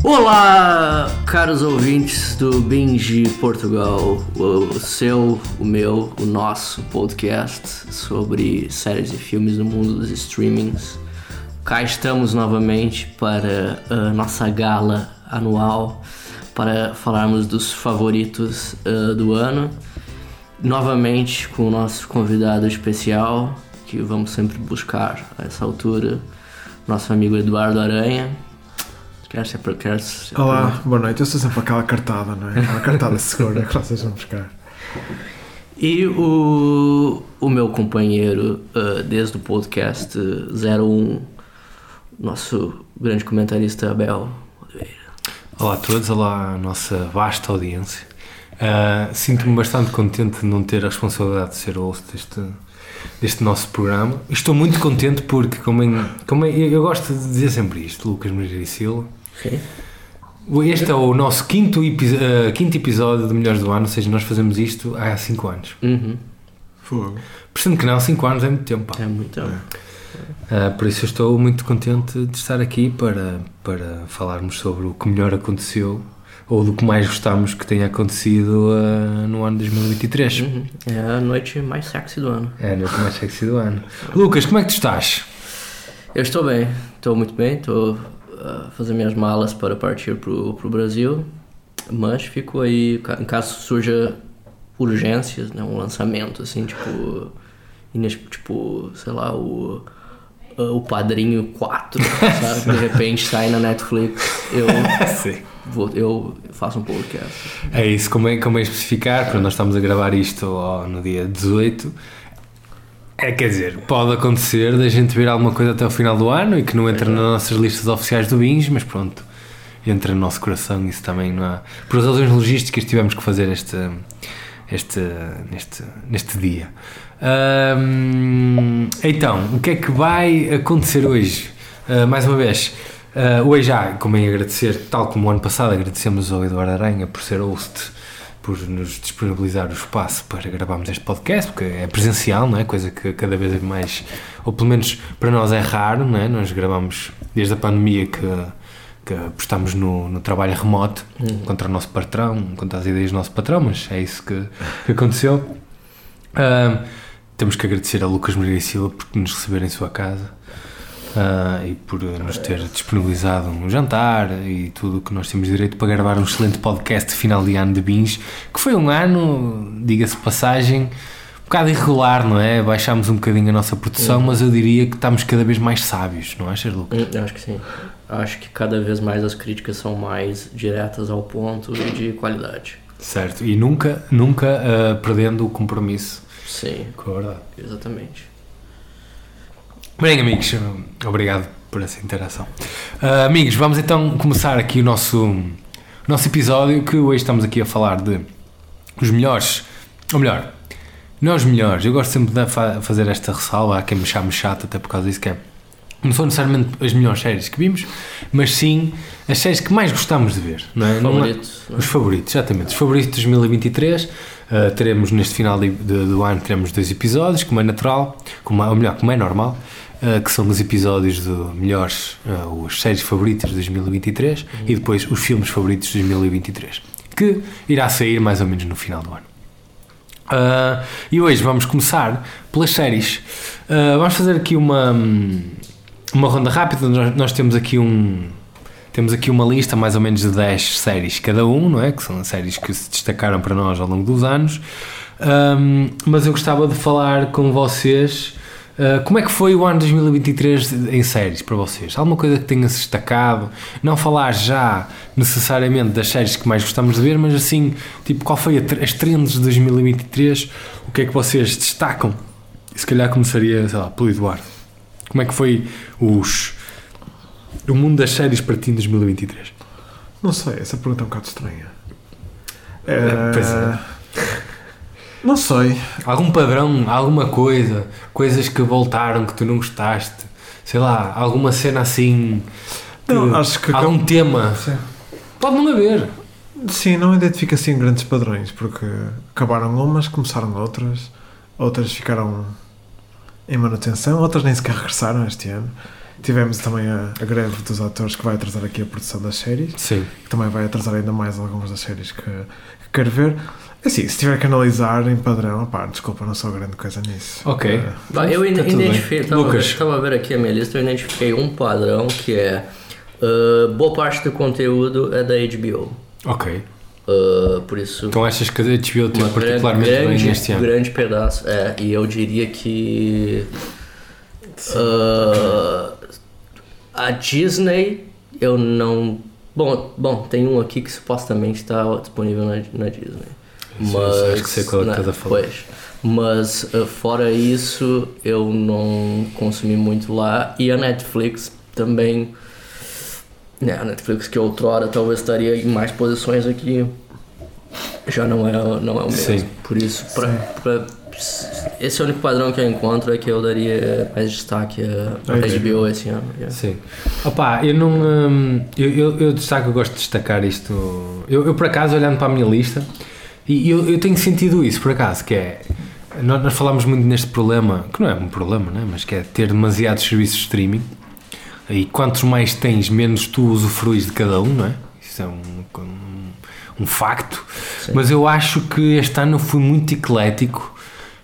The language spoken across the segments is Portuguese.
Olá, caros ouvintes do Binge Portugal, o seu, o meu, o nosso podcast sobre séries e filmes no mundo dos streamings. Cá estamos novamente para a nossa gala anual, para falarmos dos favoritos do ano. Novamente com o nosso convidado especial, que vamos sempre buscar a essa altura, nosso amigo Eduardo Aranha. Olá, boa noite. Eu sou sempre aquela cartada, não é? Aquela cartada segura que vocês vão buscar. E o meu companheiro desde o podcast 01, nosso grande comentarista Abel Oliveira. Olá a todos, olá a nossa vasta audiência. Sinto-me bastante contente de não ter a responsabilidade de ser host deste nosso programa. Estou muito contente porque, como eu gosto de dizer sempre isto, Lucas Maria e Silva. Sim. Este é o nosso quinto episódio de Melhores do Ano, ou seja, nós fazemos isto há 5 anos. Uhum. Fogo. Parecendo que não, 5 anos é muito tempo. Pá. É muito tempo. Por isso eu estou muito contente de estar aqui para falarmos sobre o que melhor aconteceu ou do que mais gostamos que tenha acontecido no ano 2023. Uhum. É a noite mais sexy do ano. É a noite mais sexy do ano. Lucas, como é que tu estás? Eu estou bem, estou muito bem, estou a fazer minhas malas para partir pro Brasil, mas fico aí, em caso surja urgências, né, um lançamento assim, tipo, sei lá, o Padrinho 4, sabe? De repente sai na Netflix, eu faço um podcast. É isso, como é especificar, porque nós estamos a gravar isto no dia 18. Quer dizer, pode acontecer da gente ver alguma coisa até o final do ano e que não entra nas nossas listas oficiais do Binge, mas pronto, entra no nosso coração, isso também não há. Por razões logísticas tivemos que fazer neste dia. Então, o que é que vai acontecer hoje? Mais uma vez, hoje já, como é agradecer, tal como o ano passado, agradecemos ao Eduardo Aranha por ser host, por nos disponibilizar o espaço para gravarmos este podcast, porque é presencial, não é? Coisa que cada vez é mais, ou pelo menos para nós é raro, não é? Nós gravamos desde a pandemia que apostamos no trabalho remoto, contra o nosso patrão, contra as ideias do nosso patrão, mas é isso que aconteceu. Temos que agradecer a Lucas Maria e Silva por nos receber em sua casa e por nos ter disponibilizado um jantar e tudo o que nós temos direito para gravar um excelente podcast de final de ano de Binge, que foi um ano, diga-se passagem, um bocado irregular, não é? Baixámos um bocadinho a nossa produção, mas eu diria que estamos cada vez mais sábios, não achas, Lucas? Eu acho que sim. Acho que cada vez mais as críticas são mais diretas ao ponto e de qualidade. Certo, e nunca perdendo o compromisso. Sim, com a verdade. Exatamente. Bem, amigos, obrigado por essa interação. Amigos, vamos então começar aqui o nosso episódio, que hoje estamos aqui a falar de os melhores, ou melhor, não os melhores, eu gosto sempre de fazer esta ressalva, há quem me chame chato até por causa disso, que é, não são necessariamente as melhores séries que vimos, mas sim as séries que mais gostamos de ver, não é? Os favoritos, exatamente, os favoritos de 2023. Teremos neste final do ano teremos 2 episódios, como é natural, como é normal, que são os episódios de melhores, as séries favoritas de 2023 e depois os filmes favoritos de 2023, que irá sair mais ou menos no final do ano. E hoje vamos começar pelas séries. Vamos fazer aqui uma ronda rápida. Nós temos aqui uma lista mais ou menos de 10 séries cada um, não é? Que são séries que se destacaram para nós ao longo dos anos. Mas eu gostava de falar com vocês como é que foi o ano 2023 em séries para vocês? Alguma coisa que tenha-se destacado? Não falar já necessariamente das séries que mais gostamos de ver, mas assim, tipo, qual foi as trends de 2023? O que é que vocês destacam? E se calhar começaria, sei lá, pelo Eduardo. Como é que foi o mundo das séries para ti em 2023? Não sei, essa pergunta é um bocado estranha. Pois é. Não sei. Algum padrão, alguma coisa, coisas que voltaram que tu não gostaste, sei lá, alguma cena assim, não, acho que algum tema. Sim. Pode não haver. Sim, não identifico assim grandes padrões, porque acabaram umas, começaram outras ficaram em manutenção, outras nem sequer regressaram este ano. Tivemos também a greve dos atores que vai atrasar aqui a produção das séries, Sim. que também vai atrasar ainda mais algumas das séries que quero ver. Assim, se tiver que analisar em padrão, desculpa, não sou grande coisa nisso. Ok. Eu identifiquei, Lucas. estava a ver aqui a minha lista, eu identifiquei um padrão que é boa parte do conteúdo é da HBO. Ok. Por isso... Então achas que a HBO teve particularmente bem neste ano? Grande pedaço, e eu diria que a Disney, eu não... Bom, tem um aqui que supostamente está disponível na Disney. Mas, acho que sei qual é que estás a falar. Pois, mas fora isso, eu não consumi muito lá. E a Netflix também... a Netflix que outrora talvez estaria em mais posições aqui, já não é o mesmo. Sim. Por isso, esse é o único padrão que eu encontro, é que eu daria mais destaque a HBO esse ano. Sim. Opa, eu não... Eu destaco, eu gosto de destacar isto... Eu por acaso, olhando para a minha lista, e eu tenho sentido isso, por acaso, que é... Nós falamos muito neste problema, que não é um problema, né? Mas que é ter demasiados serviços de streaming, e quantos mais tens, menos tu usufruis de cada um, não é? Isso é um facto. Sim. Mas eu acho que este ano fui muito eclético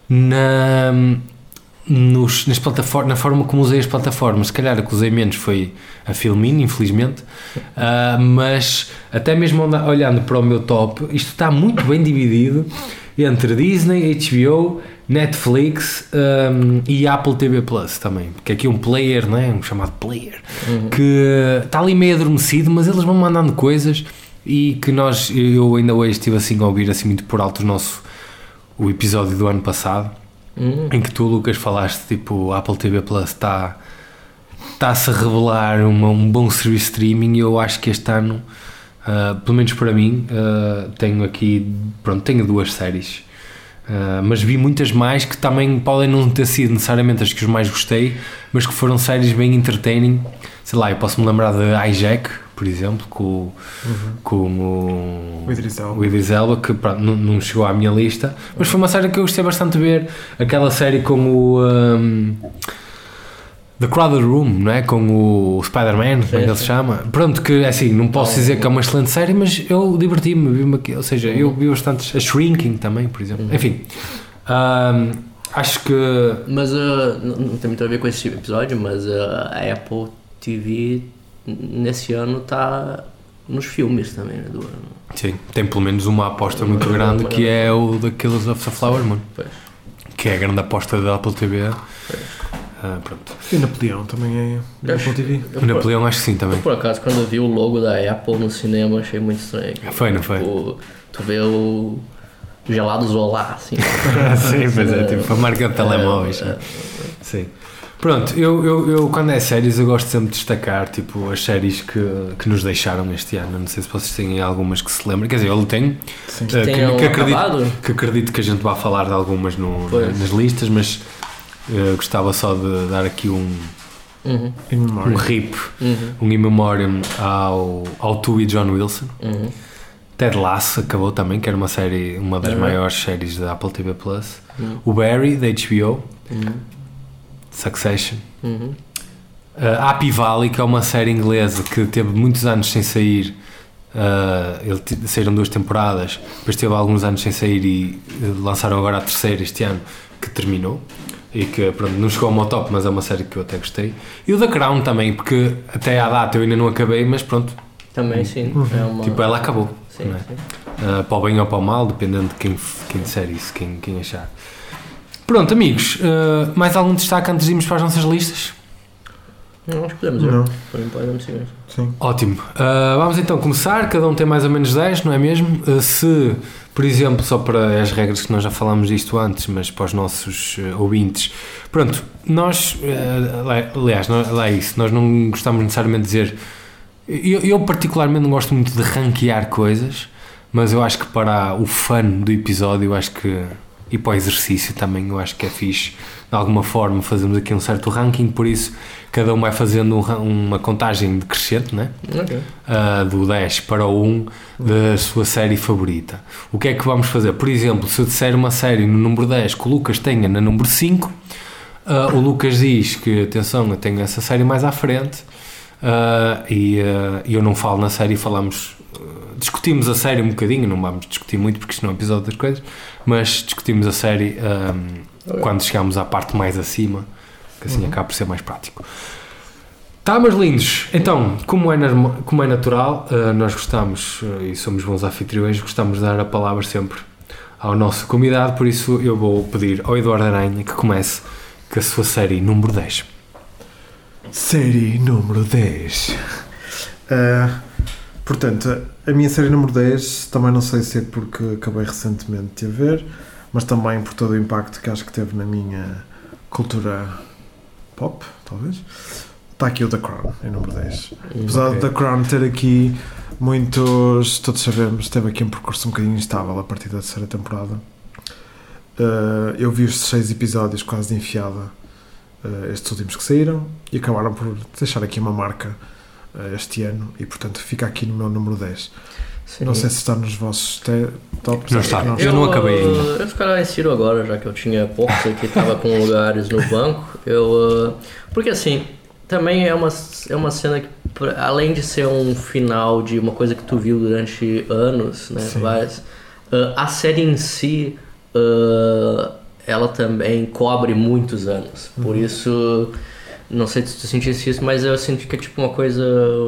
nas plataformas, na forma como usei as plataformas. Se calhar a que usei menos foi a Filmin, infelizmente, mas até mesmo olhando para o meu top, isto está muito bem dividido entre Disney, HBO, Netflix e Apple TV Plus também, porque aqui um player, não é? Um chamado player, que está ali meio adormecido, mas eles vão mandando coisas e que eu ainda hoje estive assim a ouvir assim muito por alto o episódio do ano passado, em que tu, Lucas, falaste tipo, a Apple TV Plus está-se a revelar um bom serviço de streaming, e eu acho que este ano, pelo menos para mim, tenho 2 séries, mas vi muitas mais que também podem não ter sido necessariamente as que eu mais gostei, mas que foram séries bem entertaining. Sei lá, eu posso me lembrar de Hijack, por exemplo, com o Idris Elba, que não chegou à minha lista, mas foi uma série que eu gostei bastante de ver. Aquela série com o The Crowded Room, não é? Com o Spider-Man, como ele se chama. Pronto, que assim, não posso dizer que é uma excelente série, mas eu diverti-me, ou seja, eu vi bastante. A Shrinking também, por exemplo. Enfim, acho que... Mas não tem muito a ver com esse episódio, mas a Apple TV nesse ano está nos filmes também, né, do ano. Sim, tem pelo menos uma aposta muito grande, que é o The Killers of the Flower Moon, que é a grande aposta da Apple TV. Pronto. E Napoleão também é Apple TV. O Napoleão acho que sim também. Por acaso, quando eu vi o logo da Apple no cinema, achei muito estranho. Foi, não foi? Tu vê o gelado Zola, assim. Sim, pois é, tipo a marca de telemóveis. Sim. Pronto, eu quando é séries, eu gosto sempre de destacar tipo, as séries que nos deixaram este ano. Não sei se vocês têm algumas que se lembram. Quer dizer, eu tenho. Que acredito que a gente vá falar de algumas nas listas, mas gostava só de dar aqui um rip, um in memoriam ao Tu e John Wilson. Ted Lasso acabou também, que era uma série, uma das maiores séries da Apple TV Plus. O Barry, da HBO. Succession. Happy Valley, que é uma série inglesa que teve muitos anos sem sair. Saíram 2 temporadas, depois teve alguns anos sem sair e lançaram agora a 3ª este ano, que terminou e que pronto, não chegou ao meu top, mas é uma série que eu até gostei. E o The Crown também, porque até à data eu ainda não acabei, mas pronto, também sim, tipo, ela acabou, sim, não é? Sim. Para o bem ou para o mal, dependendo de quem disser isso, quem achar. Pronto, amigos, mais algum destaque antes de irmos para as nossas listas? Não, acho que podemos ir. Podemos seguir. Sim. Ótimo. Vamos então começar. Cada um tem mais ou menos 10, não é mesmo? Se, por exemplo, só para as regras que nós já falámos disto antes, mas para os nossos ouvintes, pronto, nós, aliás, lá é isso, nós não gostamos necessariamente de dizer. Eu particularmente não gosto muito de ranquear coisas, mas eu acho que para o fun do episódio, eu acho que, e para o exercício também, eu acho que é fixe, de alguma forma, fazemos aqui um certo ranking, por isso cada um vai fazendo uma contagem decrescente, né? Okay. Do 10 para o 1 da sua série favorita. O que é que vamos fazer? Por exemplo, se eu disser uma série no número 10 que o Lucas tenha na número 5, O Lucas diz que, atenção, eu tenho essa série mais à frente, e eu não falo na série, discutimos a série um bocadinho, não vamos discutir muito porque isto não é um episódio das coisas, mas discutimos a série quando chegamos à parte mais acima, que assim acaba por ser mais prático. Tá, meus lindos, então, como é natural, nós gostamos, e somos bons anfitriões, gostamos de dar a palavra sempre ao nosso convidado, por isso eu vou pedir ao Eduardo Aranha que comece com a sua série número 10. Série número 10. Portanto, a minha série número 10, também não sei se é porque acabei recentemente de a ver, mas também por todo o impacto que acho que teve na minha cultura pop, talvez. Está aqui o The Crown, em número 10. Apesar de The Crown ter aqui muitos, todos sabemos, teve aqui um percurso um bocadinho instável a partir da terceira temporada. Eu vi os 6 episódios quase de enfiada, estes últimos que saíram, e acabaram por deixar aqui uma marca este ano, e portanto fica aqui no meu número 10. Sim. Não sei se está nos vossos tops. Não está, eu não acabei ainda. Eu ficar insiro agora, já que eu tinha poucos aqui, estava com lugares no banco. Porque assim, também é uma cena que, além de ser um final de uma coisa que tu viu durante anos, né, a série em si, ela também cobre muitos anos. Por isso, não sei se tu sentisse isso, mas eu senti que é tipo uma coisa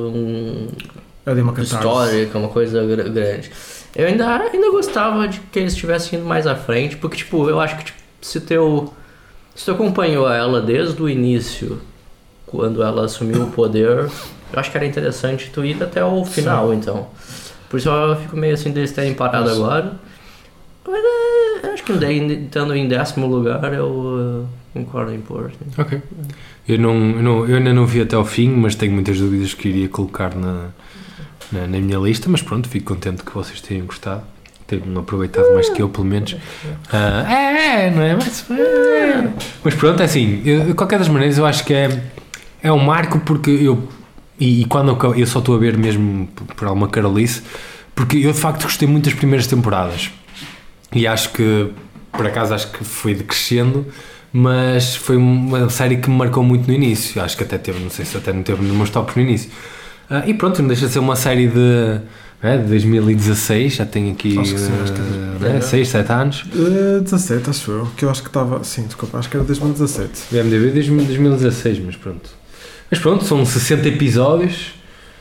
histórica, uma coisa grande. Eu ainda gostava de que eles estivessem indo mais à frente, porque tipo, eu acho que tipo, se tu acompanhou ela desde o início, quando ela assumiu o poder, eu acho que era interessante tu ir até o final. Sim. Então. Por isso eu fico meio assim deles terem parado agora. Mas acho que estando em 10º lugar eu concordo em pôr. Ok. Eu ainda não vi até ao fim, mas tenho muitas dúvidas que iria colocar na minha lista, mas pronto, fico contente que vocês tenham gostado. Tenham aproveitado mais que eu, pelo menos. Não é? Mas pronto, é assim, de qualquer das maneiras eu acho que é um marco, porque quando eu só estou a ver mesmo por alguma carolice, porque eu de facto gostei muito das primeiras temporadas e acho que, por acaso, foi decrescendo, mas foi uma série que me marcou muito no início. Acho que até teve, não sei se até não teve nos meus tops no início. E pronto, não deixa de ser uma série de 2016, já tem aqui 6, 7 anos. 17, acho eu, que eu acho que estava, sim, desculpa, acho que era 2017. VMDB 2016, mas pronto. Mas pronto, são 60 episódios.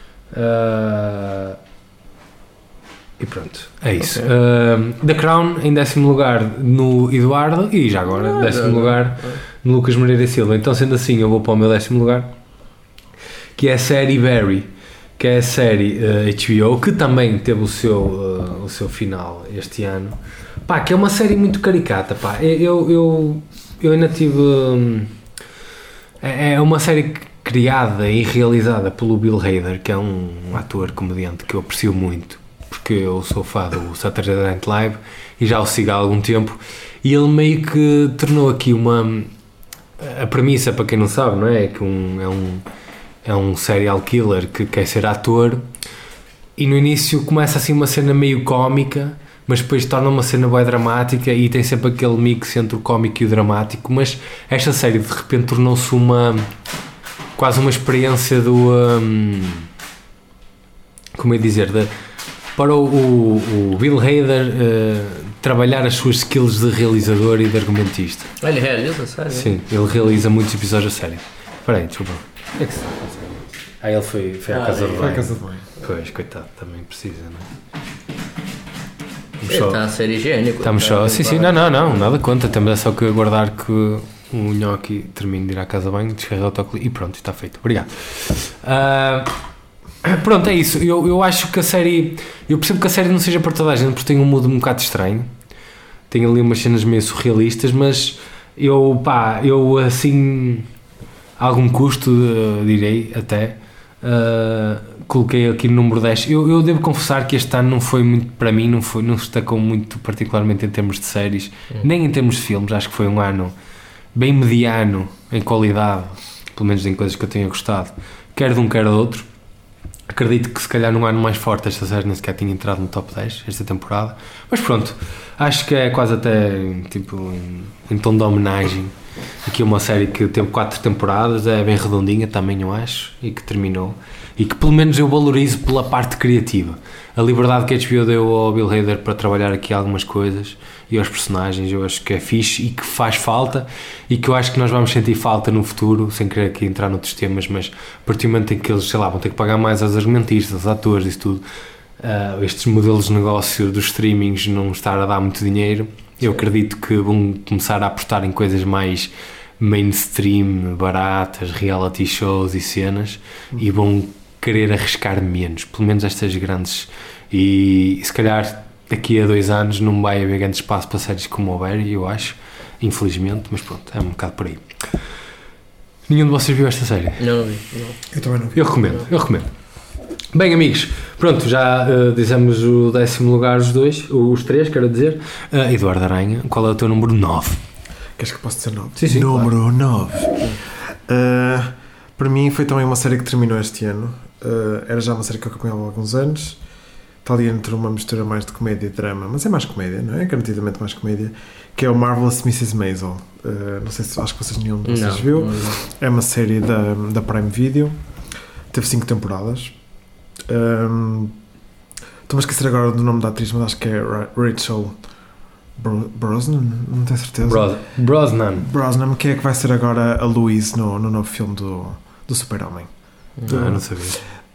E pronto, é isso. Okay. The Crown em 10º lugar no Eduardo, e já agora 10º lugar no Lucas Moreira Silva. Então, sendo assim, eu vou para o meu 10º lugar, que é a série Barry, que é a série HBO, que também teve o seu final este ano. Pá, que é uma série muito caricata, pá. Eu ainda tive... É uma série criada e realizada pelo Bill Hader, que é um ator comediante que eu aprecio muito, porque eu sou fã do Saturday Night Live e já o sigo há algum tempo, e ele meio que tornou aqui a premissa, para quem não sabe, não é? Que é um serial killer que quer ser ator, e no início começa assim uma cena meio cómica, mas depois torna uma cena bem dramática, e tem sempre aquele mix entre o cómico e o dramático. Mas esta série de repente tornou-se quase uma experiência como é dizer, para o Bill Hader trabalhar as suas skills de realizador e de argumentista. Ele realiza a série? Sim, ele realiza muitos episódios da série. Espera aí, desculpa. É que ele foi à casa de banho. Pois, coitado, também precisa, não é? Ele está a ser higiênico. Estamos só... Sim, não, nada conta. Temos só que aguardar que o Nhoque termine de ir à casa de banho, descarregar o autocolante e pronto, está feito. Obrigado. Pronto, é isso. Eu acho que a série... Eu percebo que a série não seja para toda a gente, porque tem um mood um bocado estranho. Tem ali umas cenas meio surrealistas, mas eu assim... a algum custo, direi, até... coloquei aqui no número 10. Eu devo confessar que este ano não foi muito, para mim, não se destacou muito particularmente em termos de séries, nem em termos de filmes. Acho que foi um ano bem mediano em qualidade, pelo menos em coisas que eu tenha gostado, quer de um, quer do outro. Acredito que se calhar num ano mais forte esta série nem sequer tinha entrado no top 10 esta temporada, mas pronto, acho que é quase até tipo em tom de homenagem aqui uma série que teve 4 temporadas, é bem redondinha também, eu acho, e que terminou. E que pelo menos eu valorizo pela parte criativa. A liberdade que a HBO deu ao Bill Hader para trabalhar aqui algumas coisas e aos personagens, eu acho que é fixe e que faz falta, e que eu acho que nós vamos sentir falta no futuro, sem querer aqui entrar noutros temas, mas a partir do momento em que eles, sei lá, vão ter que pagar mais aos argumentistas, aos atores, isso tudo, estes modelos de negócio dos streamings não estar a dar muito dinheiro, eu acredito que vão começar a apostar em coisas mais mainstream, baratas, reality shows e cenas, e vão querer arriscar menos, pelo menos estas grandes, e se calhar daqui a 2 anos não vai haver grande espaço para séries como o Barry, eu acho, infelizmente, mas pronto, é um bocado por aí. Nenhum de vocês viu esta série? Não vi, não. Eu também não vi. Eu recomendo. Bem, amigos, pronto, já dizemos o 10º lugar, os 3, quero dizer. Eduardo Aranha, qual é o teu número 9? Queres que possa ser 9? Sim, Número 9. Para mim foi também uma série que terminou este ano. Era já uma série que eu acompanhava há alguns anos. Está ali entre uma mistura mais de comédia e drama, mas é mais comédia, não é? Garantidamente mais comédia. Que é o Marvelous Mrs. Maisel. Não sei se acho que nenhum de vocês viu. Não. É uma série da Prime Video. Teve 5 temporadas. Estou-me a esquecer agora do nome da atriz, mas acho que é Rachel Brosnan, não tenho certeza. Brosnan, que é que vai ser agora a Louise no novo filme do Super-Homem. Não sabia.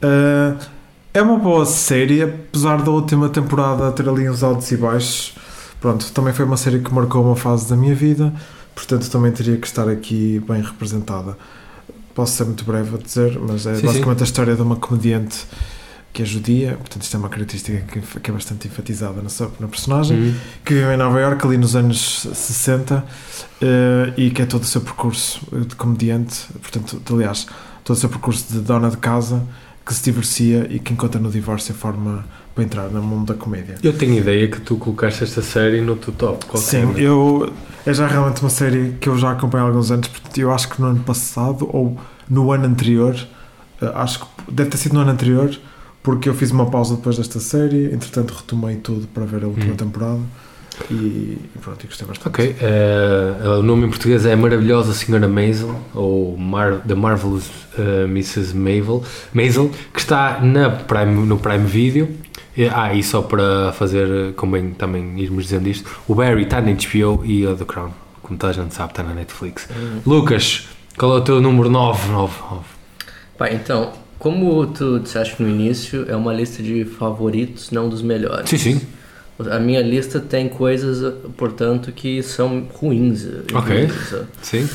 É uma boa série, apesar da última temporada ter ali uns altos e baixos. Pronto, também foi uma série que marcou uma fase da minha vida, portanto também teria que estar aqui bem representada. Posso ser muito breve a dizer, mas é basicamente a história de uma comediante que é judia, portanto isto é uma característica que é bastante enfatizada na personagem, que vive em Nova Iorque ali nos anos 60 e que é todo o seu percurso de comediante, portanto, aliás, todo o seu percurso de dona de casa, que se divorcia e que encontra no divórcio a forma para entrar no mundo da comédia. Eu tenho ideia que tu colocaste esta série no teu top. Sim, é já realmente uma série que eu já acompanho há alguns anos, portanto eu acho que no ano passado ou no ano anterior, acho que deve ter sido no ano anterior, porque eu fiz uma pausa depois desta série, entretanto retomei tudo para ver a última temporada e pronto, e gostei bastante. Ok, o nome em português é Maravilhosa Senhora Maisel, ou The Marvelous Mrs. Maisel, que está no Prime Video. E só para fazer, convém também irmos dizendo isto, o Barry está na HBO e o The Crown, como toda a gente sabe, está na Netflix. Lucas, qual é o teu número 9? Pá, então, como tu disseste no início, é uma lista de favoritos, não dos melhores. Sim. A minha lista tem coisas, portanto, que são ruins. Ok, sim.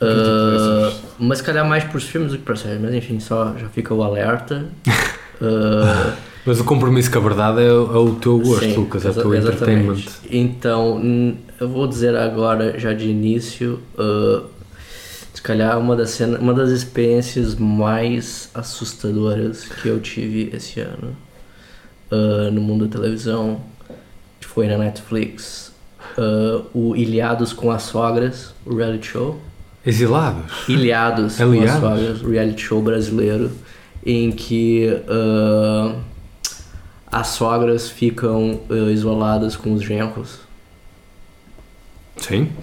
Mas calhar mais para os filmes do que para as séries, mas enfim, já fica o alerta. Mas o compromisso com a verdade é o teu gosto, sim, Lucas, é o teu entertainment. Então, eu vou dizer agora, já de início, se calhar uma das experiências mais assustadoras que eu tive esse ano no mundo da televisão foi na Netflix, o Ilhados com as Sogras, o reality show. Exilados? Ilhados com as Sogras, o reality show brasileiro, em que as sogras ficam isoladas com os genros. Sim.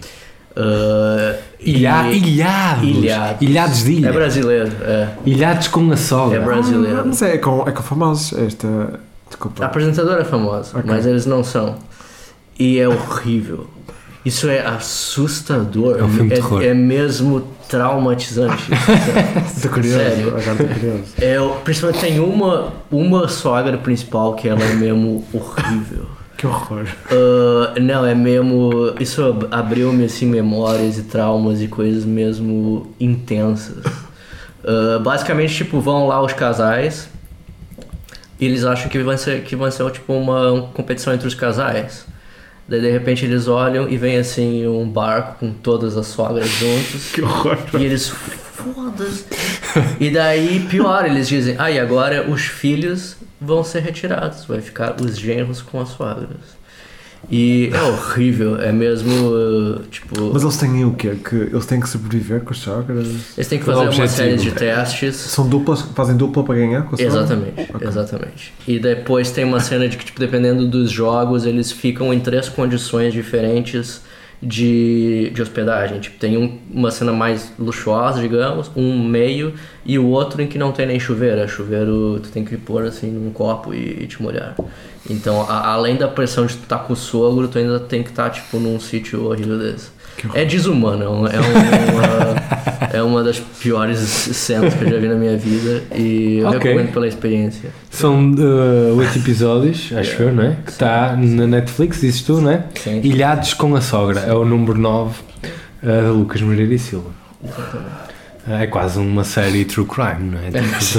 Ilhados de ilha. É brasileiro, Ilhados com a sogra. É brasileiro. Mas é com famosos. Desculpa. A apresentadora é famosa, okay, mas eles não são. E é horrível. Isso é assustador. É um filme de terror. É mesmo traumatizante. Estou curioso. Sério. Agora estou curioso. Principalmente tem uma sogra principal que ela é mesmo horrível. Que horror. Não, é mesmo... Isso abriu-me assim memórias e traumas e coisas mesmo intensas. Basicamente, tipo, vão lá os casais e eles acham que vai ser tipo uma competição entre os casais. Daí de repente eles olham e vem assim um barco com todas as sogras juntos. Que horror. E eles, foda-se. E daí pior, eles dizem, e agora os filhos vão ser retirados, vai ficar os genros com as sogras. E é horrível, é mesmo tipo... Mas eles têm o quê? Que eles têm que sobreviver com as sogras? Eles têm que fazer uma série de testes. Fazem dupla para ganhar com a sogra? Exatamente, okay, exatamente. E depois tem uma cena de que, tipo, dependendo dos jogos, eles ficam em 3 condições diferentes de hospedagem. Tipo, tem uma cena mais luxuosa, digamos, um meio e o outro em que não tem nem chuveiro. Chuveiro tu tem que pôr assim num copo e te molhar. Então, além da pressão de tu estar com o sogro, tu ainda tem que estar tipo num sítio horrível desse. É desumano, é uma das piores cenas que eu já vi na minha vida e eu recomendo pela experiência. São 8 episódios, acho eu, não é? Que está na Netflix, dizes tu, não é? Sim. Ilhados com a Sogra, é o número 9 de Lucas Moreira e Silva. Exatamente. É quase uma série true crime, não é?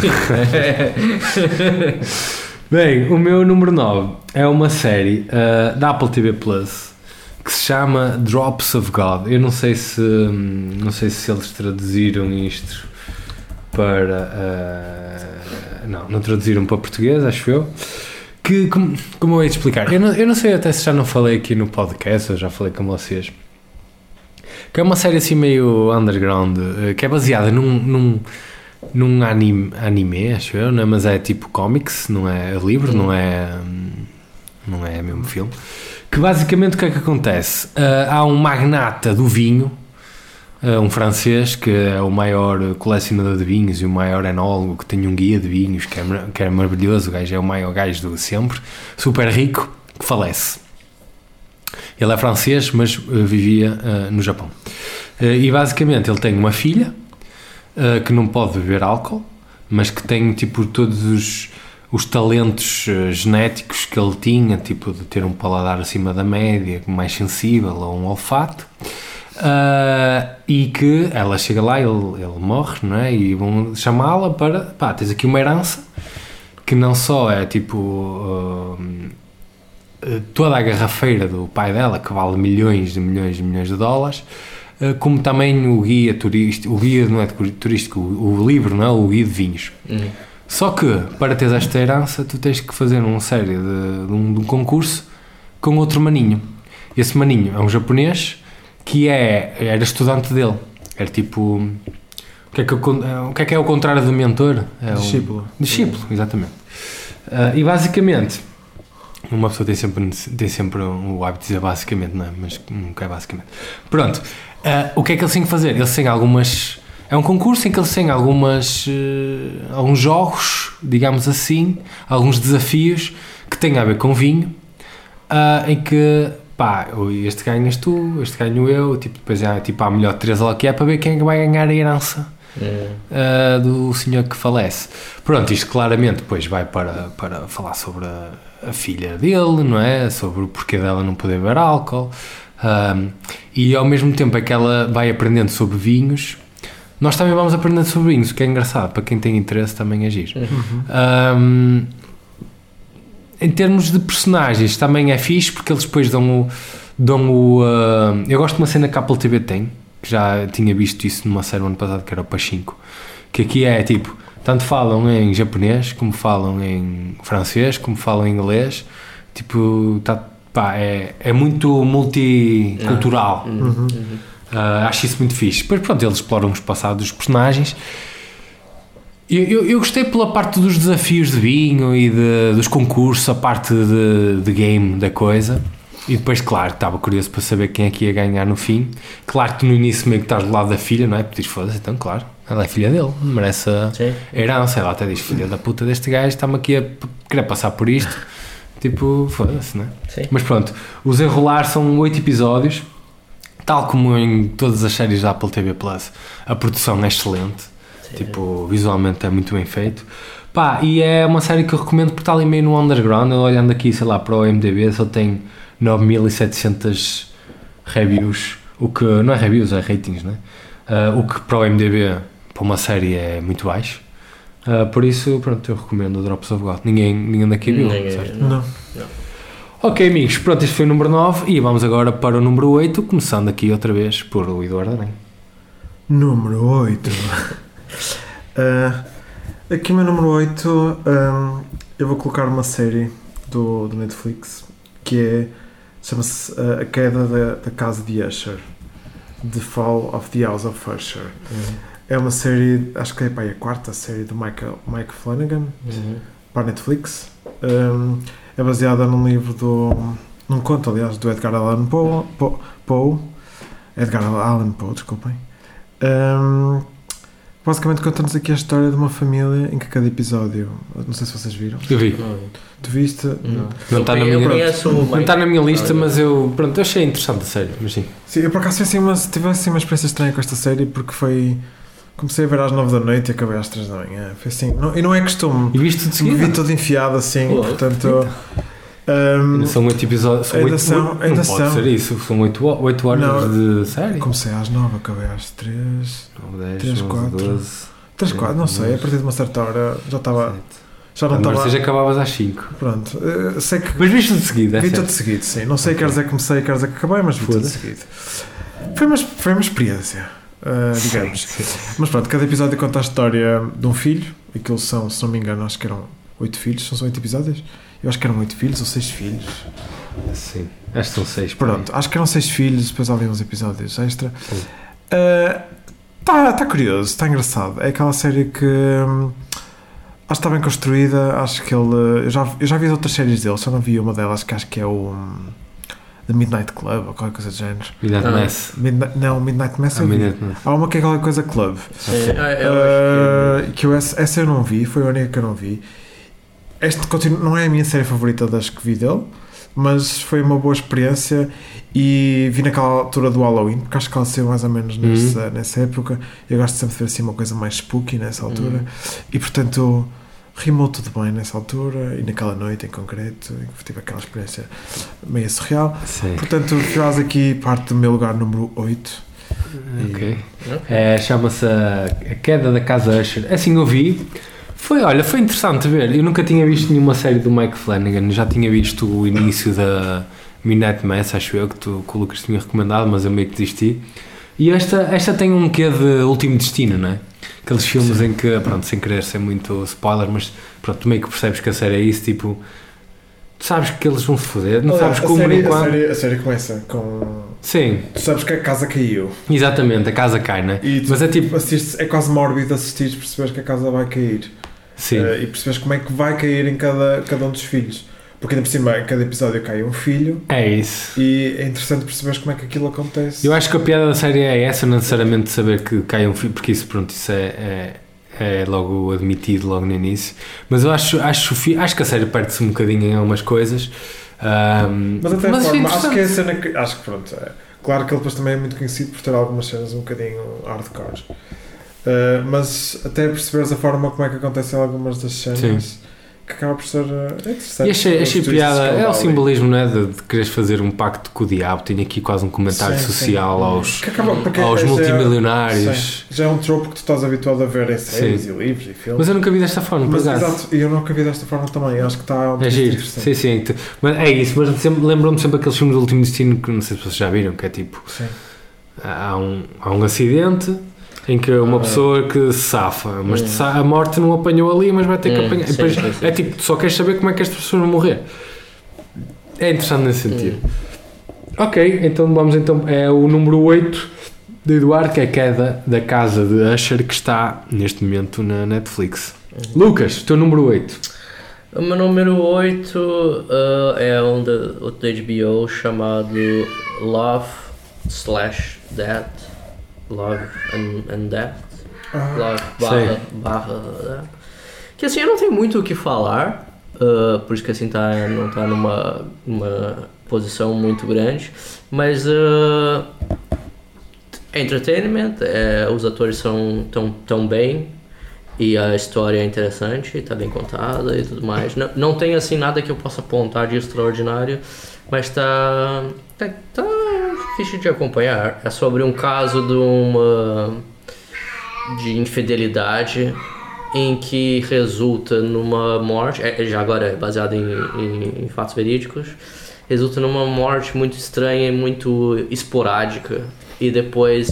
Bem, o meu número 9 é uma série da Apple TV Plus que se chama Drops of God. Eu não sei se eles traduziram isto para... não traduziram para português, acho eu. Que, como eu ia te explicar? Eu não sei até se já não falei aqui no podcast, ou já falei com vocês. Que é uma série assim meio underground, que é baseada num anime, acho eu, não é? Mas é tipo comics, não é livro, não é mesmo filme. Que basicamente o que é que acontece? Há um magnata do vinho, um francês, que é o maior colecionador de vinhos e o maior enólogo, que tem um guia de vinhos, que é maravilhoso. O gajo é o maior gajo de sempre, super rico, que falece. Ele é francês, mas vivia no Japão. E basicamente ele tem uma filha que não pode beber álcool, mas que tem tipo todos os talentos genéticos que ele tinha, tipo de ter um paladar acima da média, mais sensível a um olfato, e que ela chega lá, ele morre, não é? E vão chamá-la para, pá, tens aqui uma herança que não só é tipo toda a garrafeira do pai dela, que vale milhões de dólares, como também o guia turístico, o guia não é turístico, o livro, não é? O guia de vinhos. Só que, para teres esta herança, tu tens que fazer uma série de um concurso com outro maninho. Esse maninho é um japonês que era estudante dele. Era tipo... O que é o contrário do mentor? É Discípulo. Discípulo, exatamente. E basicamente, uma pessoa tem sempre o hábito de dizer basicamente, não é? Mas nunca é basicamente. Pronto. O que é que eles têm que fazer? Eles têm algumas... É um concurso em que eles têm alguns jogos, digamos assim, alguns desafios que têm a ver com vinho, em que, pá, este ganhas tu, este ganho eu, tipo, depois há a melhor 3 que é para ver quem é que vai ganhar a herança do senhor que falece. Pronto, isto claramente depois vai para falar sobre a filha dele, não é? Sobre o porquê dela não poder beber álcool, e ao mesmo tempo é que ela vai aprendendo sobre vinhos. Nós também vamos aprendendo sobre vinhos, o que é engraçado, para quem tem interesse também agir. Em termos de personagens, também é fixe, porque eles depois dão o eu gosto de uma cena que a Apple TV tem, que já tinha visto isso numa série ano passado, que era o Pachinko, que aqui é tipo, tanto falam em japonês, como falam em francês, como falam em inglês, tipo, é muito multicultural. Acho isso muito fixe. Depois, pronto, eles exploram os passados dos personagens. Eu gostei pela parte dos desafios de vinho e dos concursos, a parte de game da coisa. E depois, claro, estava curioso para saber quem é que ia ganhar no fim. Claro que no início meio que estás do lado da filha, não é? Porque diz, foda-se, então, claro, ela é filha dele, merece a herança. Ela até diz, filha da puta deste gajo, está-me aqui a querer passar por isto. Tipo, foda-se, não é? Sim. Mas pronto, o desenrolar são 8 episódios. Tal como em todas as séries da Apple TV Plus, a produção é excelente. Sim. Tipo, visualmente é muito bem feito. Pá, e é uma série que eu recomendo porque está ali meio no underground. Eu olhando aqui, sei lá, para o IMDb, só tem 9.700 reviews. O que não é reviews, é ratings, né? O que para o IMDb, para uma série, é muito baixo. Por isso, pronto, eu recomendo o Drops of God. Ninguém daqui viu, certo? Não. Ok, amigos, pronto, este foi o número 9 e vamos agora para o número 8, começando aqui outra vez por o Eduardo Aranha. Número 8. Aqui o meu número 8, eu vou colocar uma série do Netflix que chama-se A Queda da Casa de Usher, The Fall of the House of Usher. É uma série, acho que é a quarta série do Mike Flanagan para a Netflix. É baseada num livro num conto, aliás, do Edgar Allan Poe. Edgar Allan Poe, desculpem. Basicamente conta-nos aqui a história de uma família em que cada episódio, não sei se vocês viram. Eu vi. Tu viste? Não está na minha lista, mas eu achei interessante a série, mas sim. Sim, eu por acaso tive assim uma experiência estranha com esta série porque comecei a ver às 9 da noite e acabei às 3 da manhã. Foi assim, e não é costume. E viste tudo de seguida? Me vi todo enfiado assim, portanto... Ainda são 8 episódios. Ainda são. Pode ser isso, são 8 horas de série. Comecei às 9, acabei às 3. 9, 10, 3, 11, 4. 12. 3, 4, não sei, a partir de uma certa hora já estava. Já não estava. Mas já acabavas às 5. Pronto, sei que. Mas viste tudo de seguida? Vi tudo de seguido, sim. Não sei, quer dizer que comecei, quer dizer que acabei, mas vi tudo de seguido. Foi uma experiência, digamos. Sim. Mas pronto, cada episódio conta a história de um filho. Aquilo são, se não me engano, acho que eram 8 filhos. São 8 episódios? Eu acho que eram 8 filhos ou 6 filhos. Sim, acho que são 6. Pronto, acho que eram 6 filhos, depois há ali uns episódios extra. Está curioso, está engraçado. É aquela série que acho que está bem construída. Acho que ele. Eu já vi outras séries dele, só não vi uma delas que acho que é o The Midnight Club ou qualquer coisa do género. Midnight Mass. Midnight Mass. Há uma que é qualquer coisa Club. Essa eu não vi, foi a única que eu não vi. Este não é a minha série favorita das que vi dele, mas foi uma boa experiência e vi naquela altura do Halloween, porque acho que ela saiu mais ou menos nessa época. Eu gosto sempre de ver assim uma coisa mais spooky nessa altura e portanto rimou tudo bem nessa altura e naquela noite em concreto, em que tive aquela experiência meio surreal. Sim. Portanto, faz aqui parte do meu lugar número 8. Ok. Chama-se A Queda da Casa Usher. Assim eu vi. Foi interessante ver. Eu nunca tinha visto nenhuma série do Mike Flanagan. Já tinha visto o início da Midnight Mass, acho eu, que o Lucas tinha recomendado, mas eu meio que desisti. E esta tem um quê de Último Destino, não é? Aqueles filmes em que, pronto, sem querer ser muito spoiler, mas pronto, tu meio que percebes que a série é isso, tipo, tu sabes que eles vão se foder, não sabes como nem quando. A série começa com... Sim. Tu sabes que a casa caiu. Exatamente, a casa cai, não é? Mas é tipo... é quase mórbido assistir, percebes que a casa vai cair. Sim. E percebes como é que vai cair em cada um dos filhos. Porque ainda por cima, em cada episódio cai um filho. É isso. E é interessante perceberes como é que aquilo acontece. Eu acho que a piada da série é essa, não necessariamente saber que cai um filho, porque isso, pronto, isso é logo admitido logo no início. Mas eu acho que a série perde-se um bocadinho em algumas coisas. Mas até a forma, acho que é a cena que... Acho que pronto, claro que ele depois também é muito conhecido por ter algumas cenas um bocadinho hardcore. Mas até perceberes a forma como é que acontecem algumas das cenas, sim, que acaba por ser interessante. E achei piada, é o simbolismo, não é? De quereres fazer um pacto com o diabo. Tenho aqui quase um comentário social aos multimilionários. Já é um tropo que tu estás habituado a ver em séries e livros e filmes. Mas eu nunca vi desta forma, exato, e eu nunca vi desta forma também. Acho que está giro. Sim. Mas é isso, mas lembram-me sempre aqueles filmes do Último Destino que não sei se vocês já viram, que é tipo, há um acidente em que uma pessoa que se safa, mas a morte não apanhou ali, mas vai ter que apanhar. Depois, é tipo, só queres saber como é que estas pessoas vão morrer. É interessante nesse sentido. Ok, então vamos é o número 8 de Eduardo, que é a Queda da Casa de Usher, que está neste momento na Netflix. Lucas, teu número 8. O meu número 8 é um da HBO chamado Love/Death. Love and Death. Love barra. Que assim, eu não tenho muito o que falar, por isso que assim não tá numa posição muito grande, mas é entertainment, os atores são tão bem e a história é interessante, tá bem contada e tudo mais. Não tem assim nada que eu possa apontar de extraordinário, mas tá difícil de acompanhar. É sobre um caso de infidelidade em que resulta numa morte, já agora é baseado em fatos verídicos, resulta numa morte muito estranha e muito esporádica, e depois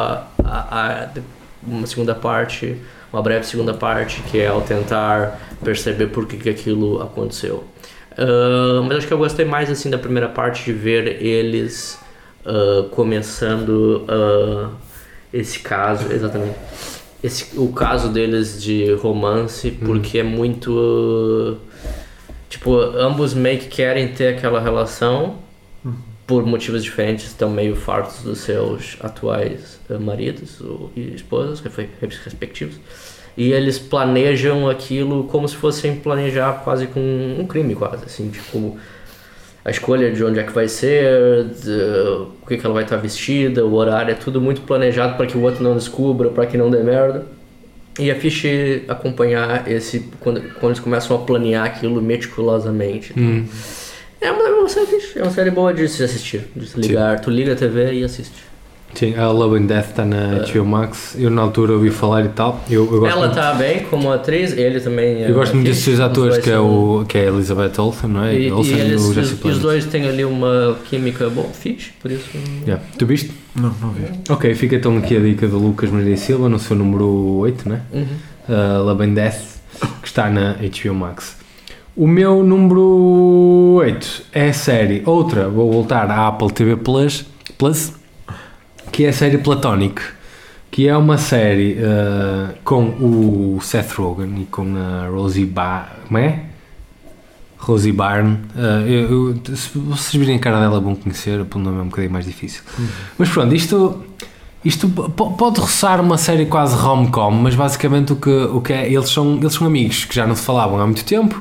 uma breve segunda parte, que é ao tentar perceber por que aquilo aconteceu. Mas acho que eu gostei mais assim da primeira parte, de ver eles começando esse caso, exatamente, o caso deles de romance, porque é muito Tipo, ambos meio que querem ter aquela relação por motivos diferentes, estão meio fartos dos seus atuais maridos e esposas, respectivos. E eles planejam aquilo como se fossem planejar quase com um crime, quase, assim, tipo, a escolha de onde é que vai ser, o que ela vai estar vestida, o horário, é tudo muito planejado para que o outro não descubra, para que não dê merda. E a fiche acompanhar quando eles começam a planear aquilo meticulosamente. É uma série fixe, é uma série boa de se assistir, de se ligar, tu liga a TV e assiste. Sim, a Love and Death está na HBO Max. Eu na altura ouvi falar e tal. Eu gosto ela está bem como atriz, ele também. Eu gosto muito desses dois atores, que é a Elizabeth Olsen, não é? E os dois têm ali uma química boa, fixe, por isso. Yeah. Tu viste? Não vi. Ok, fica então aqui a dica do Lucas Maria Silva, no seu número 8, não é? Love and Death, que está na HBO Max. O meu número 8 é a série, vou voltar à Apple TV Plus, que é a série Platonic, que é uma série com o Seth Rogen e com a Rosie Byrne. Se vocês virem a cara dela, vão conhecer, o nome é um bocadinho mais difícil. Mas pronto, isto pode roçar uma série quase rom-com, mas basicamente o que é, eles são amigos que já não se falavam há muito tempo.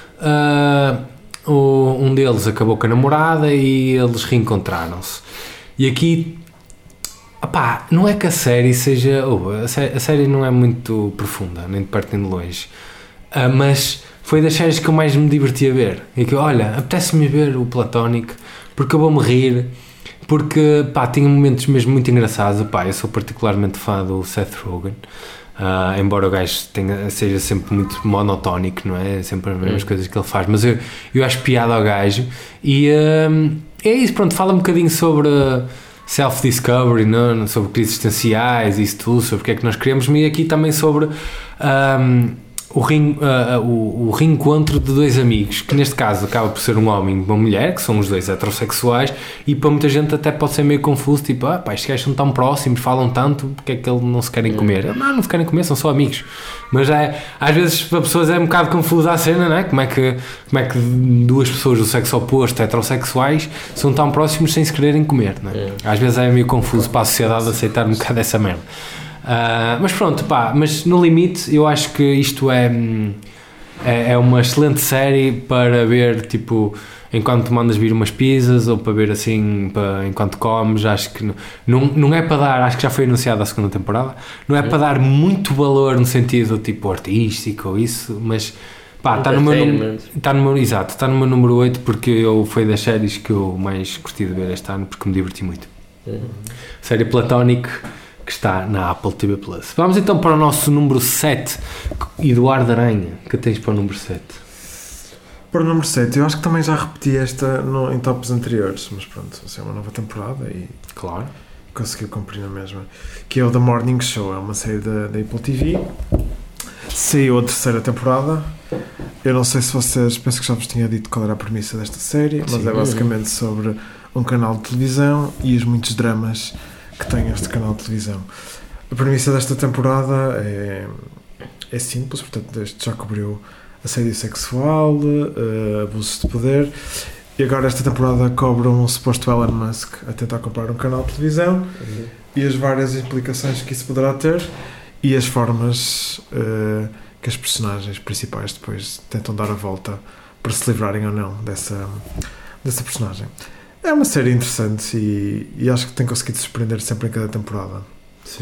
Um deles acabou com a namorada e eles reencontraram-se. E aqui, não é que a série seja... a série não é muito profunda, nem de perto nem de longe. Mas foi das séries que eu mais me diverti a ver. E que, olha, apetece-me ver o Platonic, porque eu vou-me rir, porque, tinha momentos mesmo muito engraçados. Eu sou particularmente fã do Seth Rogen. Embora o gajo seja sempre muito monotónico, não é? Sempre as mesmas coisas que ele faz, mas eu acho piada ao gajo. E é isso, pronto, fala um bocadinho sobre self-discovery, não? Sobre crises existenciais e isso tudo, sobre o que é que nós queremos, e aqui também sobre o reencontro de dois amigos, que neste caso acaba por ser um homem e uma mulher, que são os dois heterossexuais, e para muita gente até pode ser meio confuso, tipo, estes gajos são tão próximos, falam tanto, porque é que eles não se querem comer? Não se querem comer, são só amigos. Mas às vezes para pessoas é um bocado confusa a cena, não é? Como é que duas pessoas do sexo oposto, heterossexuais, são tão próximos sem se quererem comer, não é? Às vezes é meio confuso para a sociedade aceitar um bocado essa merda. Mas pronto, mas no limite eu acho que isto é uma excelente série para ver, tipo, enquanto mandas vir umas pizzas, ou para ver assim, enquanto comes. Acho que não é para dar, acho que já foi anunciada a segunda temporada, não é para dar muito valor no sentido tipo artístico ou isso, mas está no meu número 8, porque foi das séries que eu mais gostei de ver este ano, porque me diverti muito. Série Platonic, que está na Apple TV Plus. Vamos então para o nosso número 7. Eduardo Aranha, que tens para o número 7? Para o número 7, eu acho que também já repeti esta em tops anteriores, mas pronto, é uma nova temporada e claro, consegui cumprir na mesma, que é o The Morning Show. É uma série da Apple TV, saiu a terceira temporada. Eu não sei se vocês, penso que já vos tinha dito qual era a premissa desta série, mas é basicamente sobre um canal de televisão e os muitos dramas que tem este canal de televisão. A premissa desta temporada é simples, portanto, este já cobriu assédio sexual, abusos de poder, e agora esta temporada cobre um suposto Elon Musk a tentar comprar um canal de televisão e as várias implicações que isso poderá ter e as formas que as personagens principais depois tentam dar a volta para se livrarem ou não dessa personagem. É uma série interessante e acho que tem conseguido surpreender sempre em cada temporada. Sim.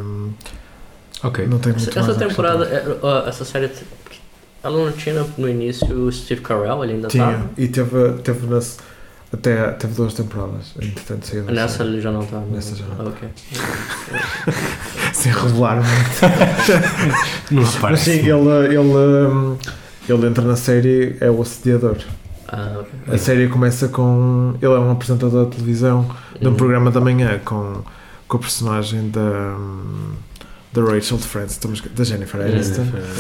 Ok. Não tem muito essa temporada, essa série, ela não tinha no início o Steve Carell, ele ainda tinha, tá? E teve 2 temporadas. Entretanto, saiu nessa ele já não está. Nessa já não. Ok. Sem revelar muito. Não repara. Mas sim, ele entra na série, é o assediador. Okay. A série começa com... Ele é um apresentador de televisão de um programa da manhã com a personagem da Rachel de Friends, da Jennifer Aniston,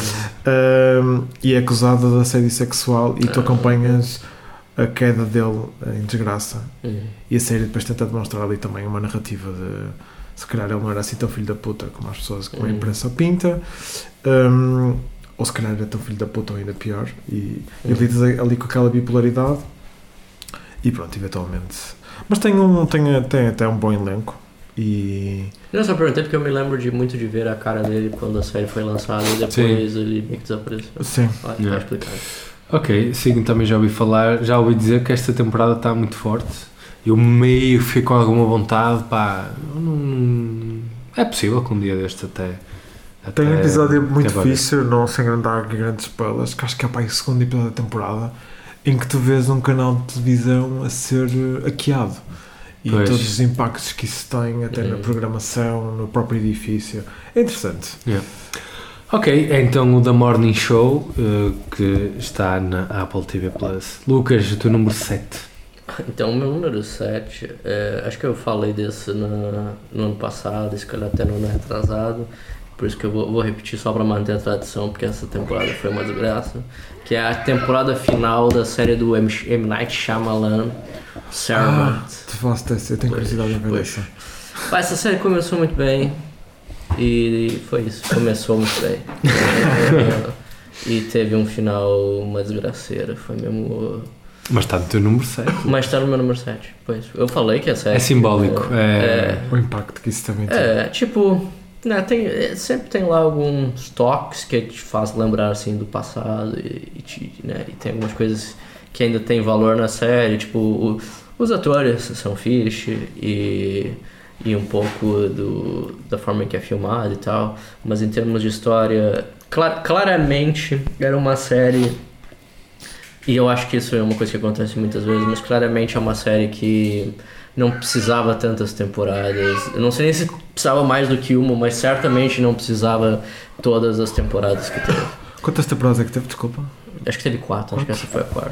e é acusada de assédio sexual e tu acompanhas a queda dele em desgraça, e a série depois tenta demonstrar ali também uma narrativa de se calhar ele não era assim tão filho da puta como as pessoas, como a imprensa pinta. ou se calhar era tão filho da puta ou ainda pior, e lidas ali com aquela bipolaridade, e pronto, eventualmente. Mas tem até um bom elenco. E... Eu só perguntei porque eu me lembro muito de ver a cara dele quando a série foi lançada e depois ele meio que desapareceu. Sim. Tá explicado. Ok, sim, também já ouvi dizer que esta temporada está muito forte. Eu meio fiquei com alguma vontade, pá, é possível que um dia deste até tem um episódio muito difícil, não sem dar grandes spoilers, que acho que é pá, o segundo episódio da temporada, em que tu vês um canal de televisão a ser hackeado. E todos os impactos que isso tem, até na programação, no próprio edifício. É interessante. Yeah. Ok, então o The Morning Show, que está na Apple TV+. Lucas, o teu número 7. Então, o meu número 7, acho que eu falei desse no ano passado, se calhar até no ano retrasado, por isso que eu vou repetir só para manter a tradição, porque essa temporada foi uma desgraça, que é a temporada final da série do M. Night Shyamalan, Servant. Tu falaste dessa, eu tenho curiosidade em ver essa. Essa série começou muito bem e foi isso, começou muito bem. E teve um final, uma desgraceira, foi mesmo... Mas está no teu número 7. Mas está no meu número 7, pois. Eu falei que é 7. É simbólico. O impacto que isso também tem. Tipo... Né, sempre tem lá alguns toques que te faz lembrar assim do passado e tem algumas coisas que ainda tem valor na série, tipo os atores são fixe e um pouco da forma em que é filmado e tal, mas em termos de história, claramente era uma série, e eu acho que isso é uma coisa que acontece muitas vezes, mas claramente é uma série que não precisava tantas temporadas. Eu não sei nem se precisava mais do que uma, mas certamente não precisava todas as temporadas que teve. Quantas temporadas é que teve, desculpa? Acho que teve 4, acho que essa foi a 4.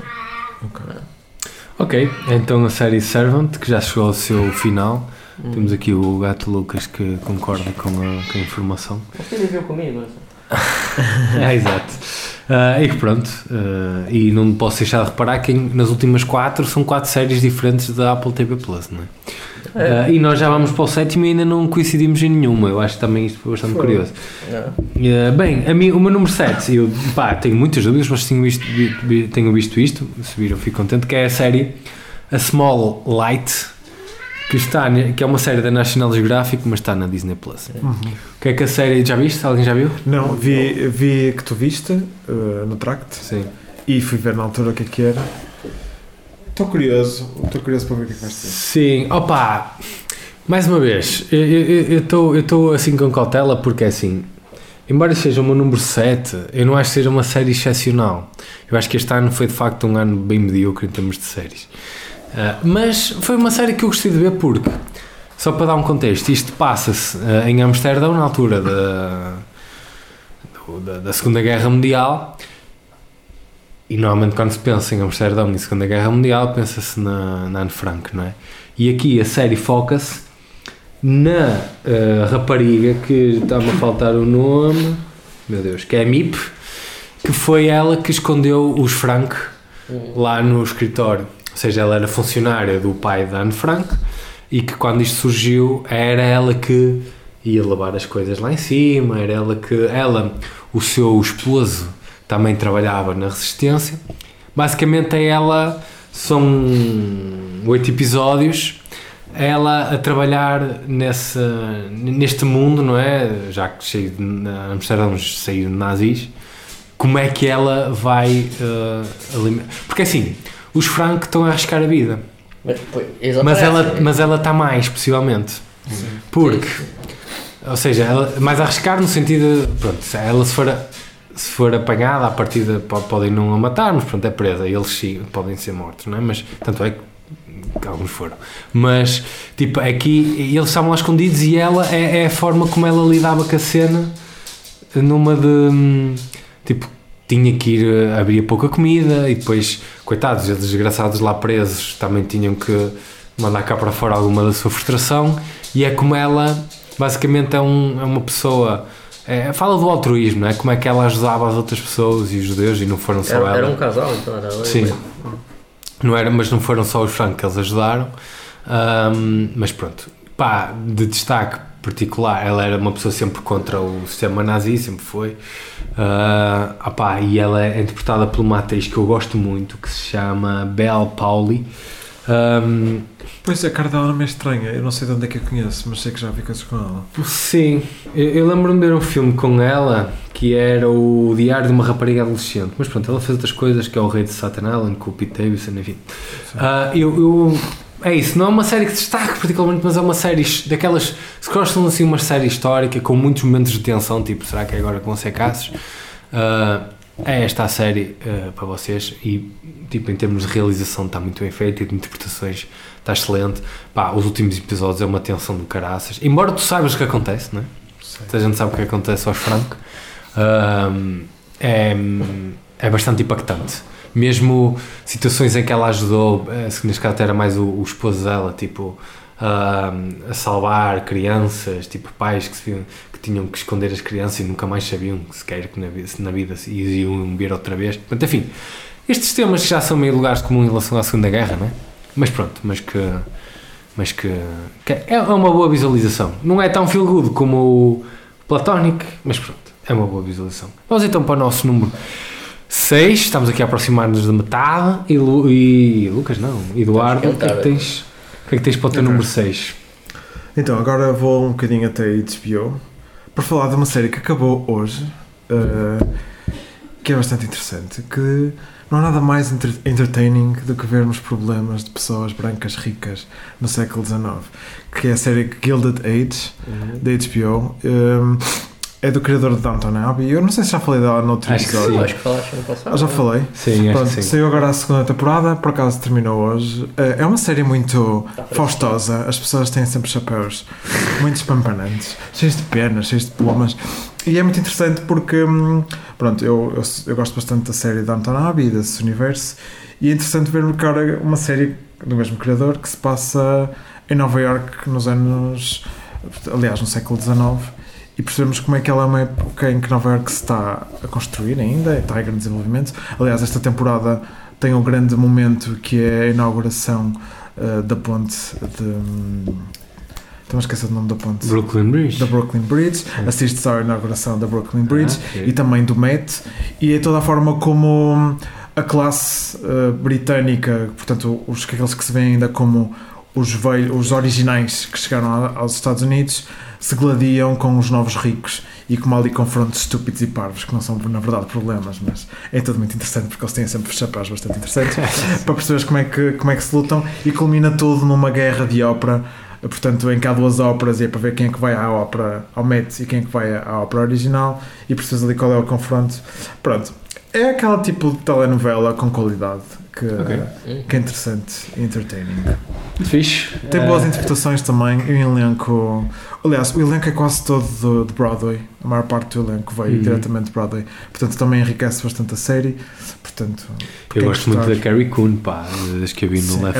Ok, então a série Servant, que já chegou ao seu final. Temos aqui o gato Lucas que concorda com a informação. Acho que ele viu comigo, exato. E pronto, e não posso deixar de reparar que nas últimas 4 são 4 séries diferentes da Apple TV+, não é? E nós já vamos para o 7º e ainda não coincidimos em nenhuma. Eu acho que também isto foi bastante curioso. Bem, o meu número 7, eu tenho muitas dúvidas, mas tenho visto isto, se viram, fico contente, que é a série A Small Light, que é uma série da National Geographic, mas está na Disney+. O que é que a série... Já viste? Alguém já viu? Não, vi que tu viste no Tract. Sim. E fui ver na altura o que é que era. Estou curioso para ver o que é que vai ser. Sim, opa, mais uma vez, eu estou assim com cautela, porque assim, embora seja o meu número 7, eu não acho que seja uma série excepcional. Eu acho que este ano foi de facto um ano bem medíocre em termos de séries. Mas foi uma série que eu gostei de ver porque, só para dar um contexto, isto passa-se em Amsterdão na altura da Segunda Guerra Mundial, e normalmente quando se pensa em Amsterdão e Segunda Guerra Mundial pensa-se na Anne Frank, não é? E aqui a série foca-se na rapariga, que está-me a faltar o nome, meu Deus, que é a Mip, que foi ela que escondeu os Frank lá no escritório. Ou seja, ela era funcionária do pai da Anne Frank e que quando isto surgiu era ela que ia levar as coisas lá em cima, era ela que... o seu esposo também trabalhava na Resistência. Basicamente são 8 episódios, ela a trabalhar neste mundo, não é? Já que cheio de Amsterdão saíram nazis, como é que ela vai porque assim, os Frank estão a arriscar a vida, mas ela está mais, possivelmente. Sim. Porque, ou seja, mais a arriscar no sentido de, pronto, ela se for apanhada, à partida podem não a matar, mas pronto, é presa, eles sim, podem ser mortos, não é? Mas tanto é que alguns foram. Mas, tipo, aqui eles estavam lá escondidos e ela é a forma como ela lidava com a cena, numa de, tipo, tinha que ir, havia pouca comida e depois, coitados, os desgraçados lá presos também tinham que mandar cá para fora alguma da sua frustração, e é como ela, basicamente é uma pessoa... fala do altruísmo, não é? Como é que ela ajudava as outras pessoas e os judeus, e não foram só ela. Era um casal, então era ela. Sim. Não era, mas não foram só os Frank que eles ajudaram. Mas pronto. De destaque particular. Ela era uma pessoa sempre contra o sistema nazi, sempre foi. E ela é interpretada por uma atriz que eu gosto muito, que se chama Belle Powley. Pois a cara dela não é estranha, eu não sei de onde é que a conheço, mas sei que já vi coisas com ela. Sim, eu lembro-me de ver um filme com ela que era o Diário de uma Rapariga Adolescente, mas pronto, ela fez outras coisas, que é o Rei de Staten Island, com o Pete Davidson, enfim. É isso, não é uma série que destaque particularmente, mas é uma série daquelas, se gostam assim, uma série histórica com muitos momentos de tensão, tipo, será que é agora que vão ser caços? É esta a série para vocês e, tipo, em termos de realização está muito bem feita e de interpretações está excelente. Os últimos episódios é uma tensão do caraças, embora tu saibas o que acontece, não é? Toda a gente sabe o que acontece aos Franco. É bastante impactante. Mesmo situações em que ela ajudou, neste caso era mais o esposo dela, tipo, a salvar crianças, tipo pais que tinham que esconder as crianças e nunca mais sabiam sequer que na vida iam ver outra vez. Portanto, enfim, estes temas já são meio lugares comuns em relação à Segunda Guerra, não é? Mas pronto, mas que é uma boa visualização. Não é tão feel good como o Platonic, mas pronto, é uma boa visualização. Vamos então para o nosso número 6, estamos aqui a aproximar-nos da metade e Lucas não, Eduardo, o que é que tens para o teu número 6? Então, agora vou um bocadinho até a HBO para falar de uma série que acabou hoje, que é bastante interessante, que não há nada mais entertaining do que vermos problemas de pessoas brancas ricas no século XIX, que é a série Gilded Age, da HBO. É do criador de Downton Abbey. Eu não sei se já falei dela no outro episódio. Acho que falaste no passado. Já falei? Sim, acho que sim. Saiu agora a segunda temporada, por acaso terminou hoje. É uma série muito faustosa. As pessoas têm sempre chapéus muito espampanantes, cheios de penas, cheios de plumas. E é muito interessante porque, pronto, eu gosto bastante da série Downton Abbey e desse universo. E é interessante ver agora uma série do mesmo criador que se passa em Nova Iorque nos anos... Aliás, no século XIX. E percebemos como é que ela é uma época em que Nova Iorque se está a construir ainda, está em grande desenvolvimento. Aliás, esta temporada tem um grande momento que é a inauguração da ponte de... Estou a esquecer o nome da ponte. Brooklyn Bridge. Da Brooklyn Bridge. Assiste-se à inauguração da Brooklyn Bridge e também do Met. E é toda a forma como a classe britânica, portanto, aqueles que se veem ainda como os originais que chegaram aos Estados Unidos, se gladiam com os novos ricos e como há ali confrontos estúpidos e parvos que não são na verdade problemas, mas é tudo muito interessante porque eles têm sempre chapéus bastante interessantes para perceberes como é que se lutam e culmina tudo numa guerra de ópera, portanto em que há duas óperas e é para ver quem é que vai à ópera, ao Met, e quem é que vai à ópera original e percebes ali qual é o confronto. Pronto, é aquele tipo de telenovela com qualidade que é interessante e entertaining. Fixe. Tem boas interpretações também e um elenco. Aliás, o elenco é quase todo de Broadway. A maior parte do elenco veio diretamente de Broadway. Portanto, também enriquece bastante a série. Portanto, eu gosto muito da Carrie Coon, das que eu vi no Leftovers.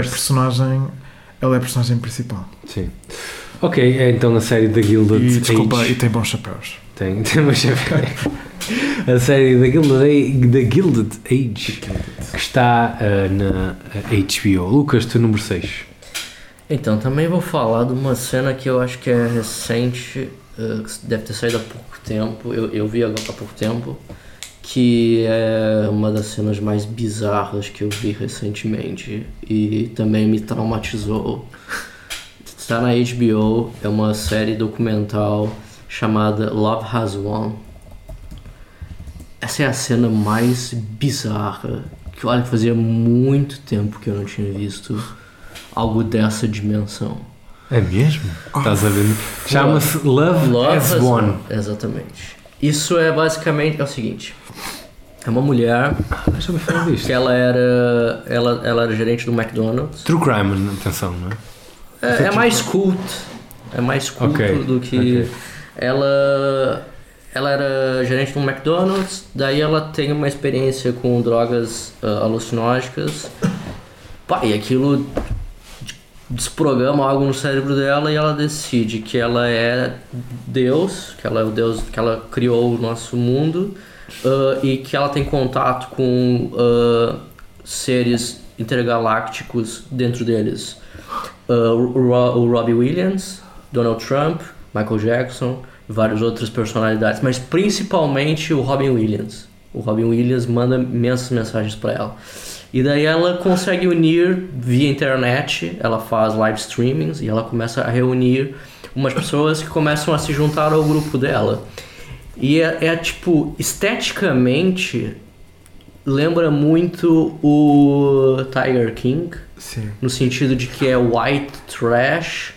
Ela é a personagem principal. Sim. Ok, então a série da Gilded Age. Desculpa, e tem bons chapéus. Tem bons chapéus. A série da Gilded Age, que está na HBO. Lucas, teu número 6. Então, também vou falar de uma cena que eu acho que é recente, que deve ter saído há pouco tempo, eu vi agora há pouco tempo, que é uma das cenas mais bizarras que eu vi recentemente e também me traumatizou. Está na HBO, é uma série documental chamada Love Has Won. Essa é a cena mais bizarra, que olha, fazia muito tempo que eu não tinha visto algo dessa dimensão. É mesmo? Estás a ver? Chama-se Love Has Won. Exatamente. Isso é basicamente o seguinte. É uma mulher deixa-me falar disto. Que ela era gerente do McDonald's. True crime, atenção, não é? É mais cult. É mais cult do que... Ela era gerente de um McDonald's, daí ela tem uma experiência com drogas alucinógenas. E aquilo desprograma algo no cérebro dela e ela decide que ela é Deus, que ela é o Deus, que ela criou o nosso mundo e que ela tem contato com seres intergalácticos dentro deles. O Robbie Williams, Donald Trump, Michael Jackson e várias outras personalidades, mas principalmente o Robin Williams. O Robin Williams manda imensas mensagens para ela. E daí ela consegue unir via internet, ela faz live streamings e ela começa a reunir umas pessoas que começam a se juntar ao grupo dela. E tipo, esteticamente lembra muito o Tiger King. Sim. No sentido de que é white trash,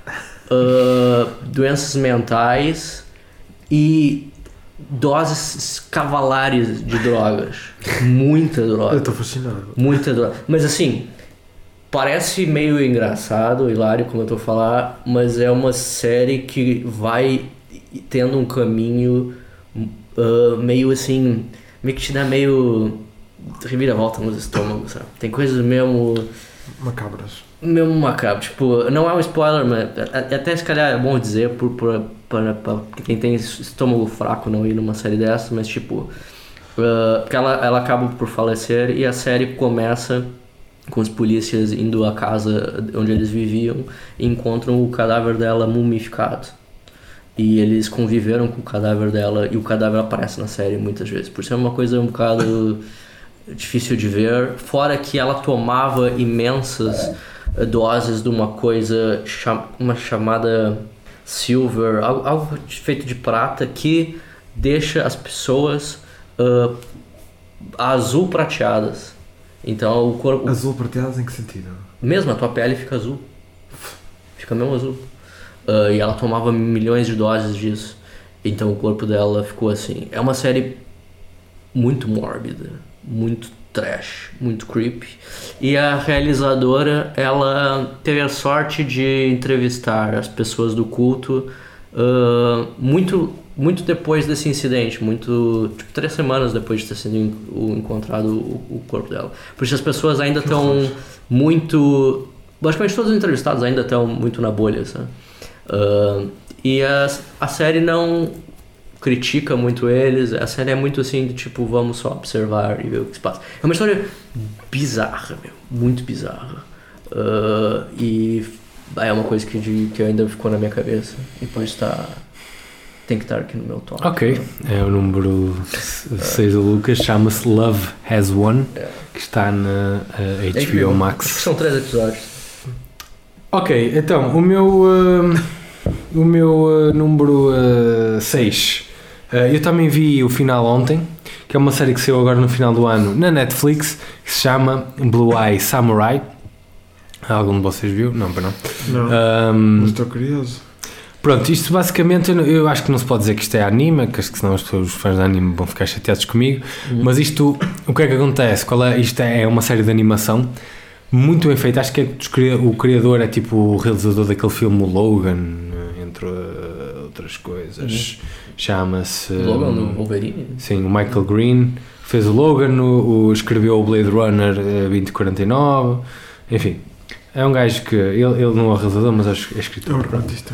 doenças mentais e doses cavalares de drogas. Muita droga. Eu estou fascinado. Muita droga. Mas assim, parece meio engraçado, hilário, como eu estou a falar, mas é uma série que vai tendo um caminho meio assim, meio que te dá meio reviravolta nos estômagos, sabe? Tem coisas mesmo macabras. Mesmo macabro, tipo, não é um spoiler, mas até se calhar é bom dizer para quem tem estômago fraco não ir numa série dessa, mas tipo, porque ela acaba por falecer e a série começa com os polícias indo à casa onde eles viviam e encontram o cadáver dela mumificado. E eles conviveram com o cadáver dela e o cadáver aparece na série muitas vezes, por isso é uma coisa um bocado difícil de ver, fora que ela tomava imensas doses de uma coisa uma chamada silver, algo feito de prata que deixa as pessoas azul prateadas. Então o corpo... Azul prateadas em que sentido? Mesmo, a tua pele fica azul. Fica mesmo azul. E ela tomava milhões de doses disso. Então o corpo dela ficou assim. É uma série muito mórbida, muito trash, muito creepy. E a realizadora, ela teve a sorte de entrevistar as pessoas do culto muito depois desse incidente, tipo 3 semanas depois de ter sido encontrado o corpo dela. Por isso as pessoas ainda estão muito... Basicamente todos os entrevistados ainda estão muito na bolha, sabe? E a série não critica muito eles, a série é muito assim de tipo, vamos só observar e ver o que se passa. É uma história bizarra, muito bizarra, e é uma coisa que ainda ficou na minha cabeça e por isso tem que estar aqui no meu top. Ok, é o número 6 do Lucas, chama-se Love Has Won, que está na HBO Max. Acho que são 3 episódios. Ok, então o meu número 6, eu também vi o final ontem, que é uma série que saiu agora no final do ano na Netflix, que se chama Blue Eye Samurai. Algum de vocês viu? Não, para não. Não, mas estou curioso. Pronto, isto basicamente, eu acho que não se pode dizer que isto é anime, que senão os fãs de anime vão ficar chateados comigo, mas isto, o que é que acontece? Isto é uma série de animação muito bem feita, acho que o criador é tipo o realizador daquele filme Logan, entre outras coisas, chama-se... Logan do Wolverine? Sim, o Michael Green fez o Logan, escreveu o Blade Runner 2049, enfim, é um gajo que, ele não é o realizador, mas é escritor.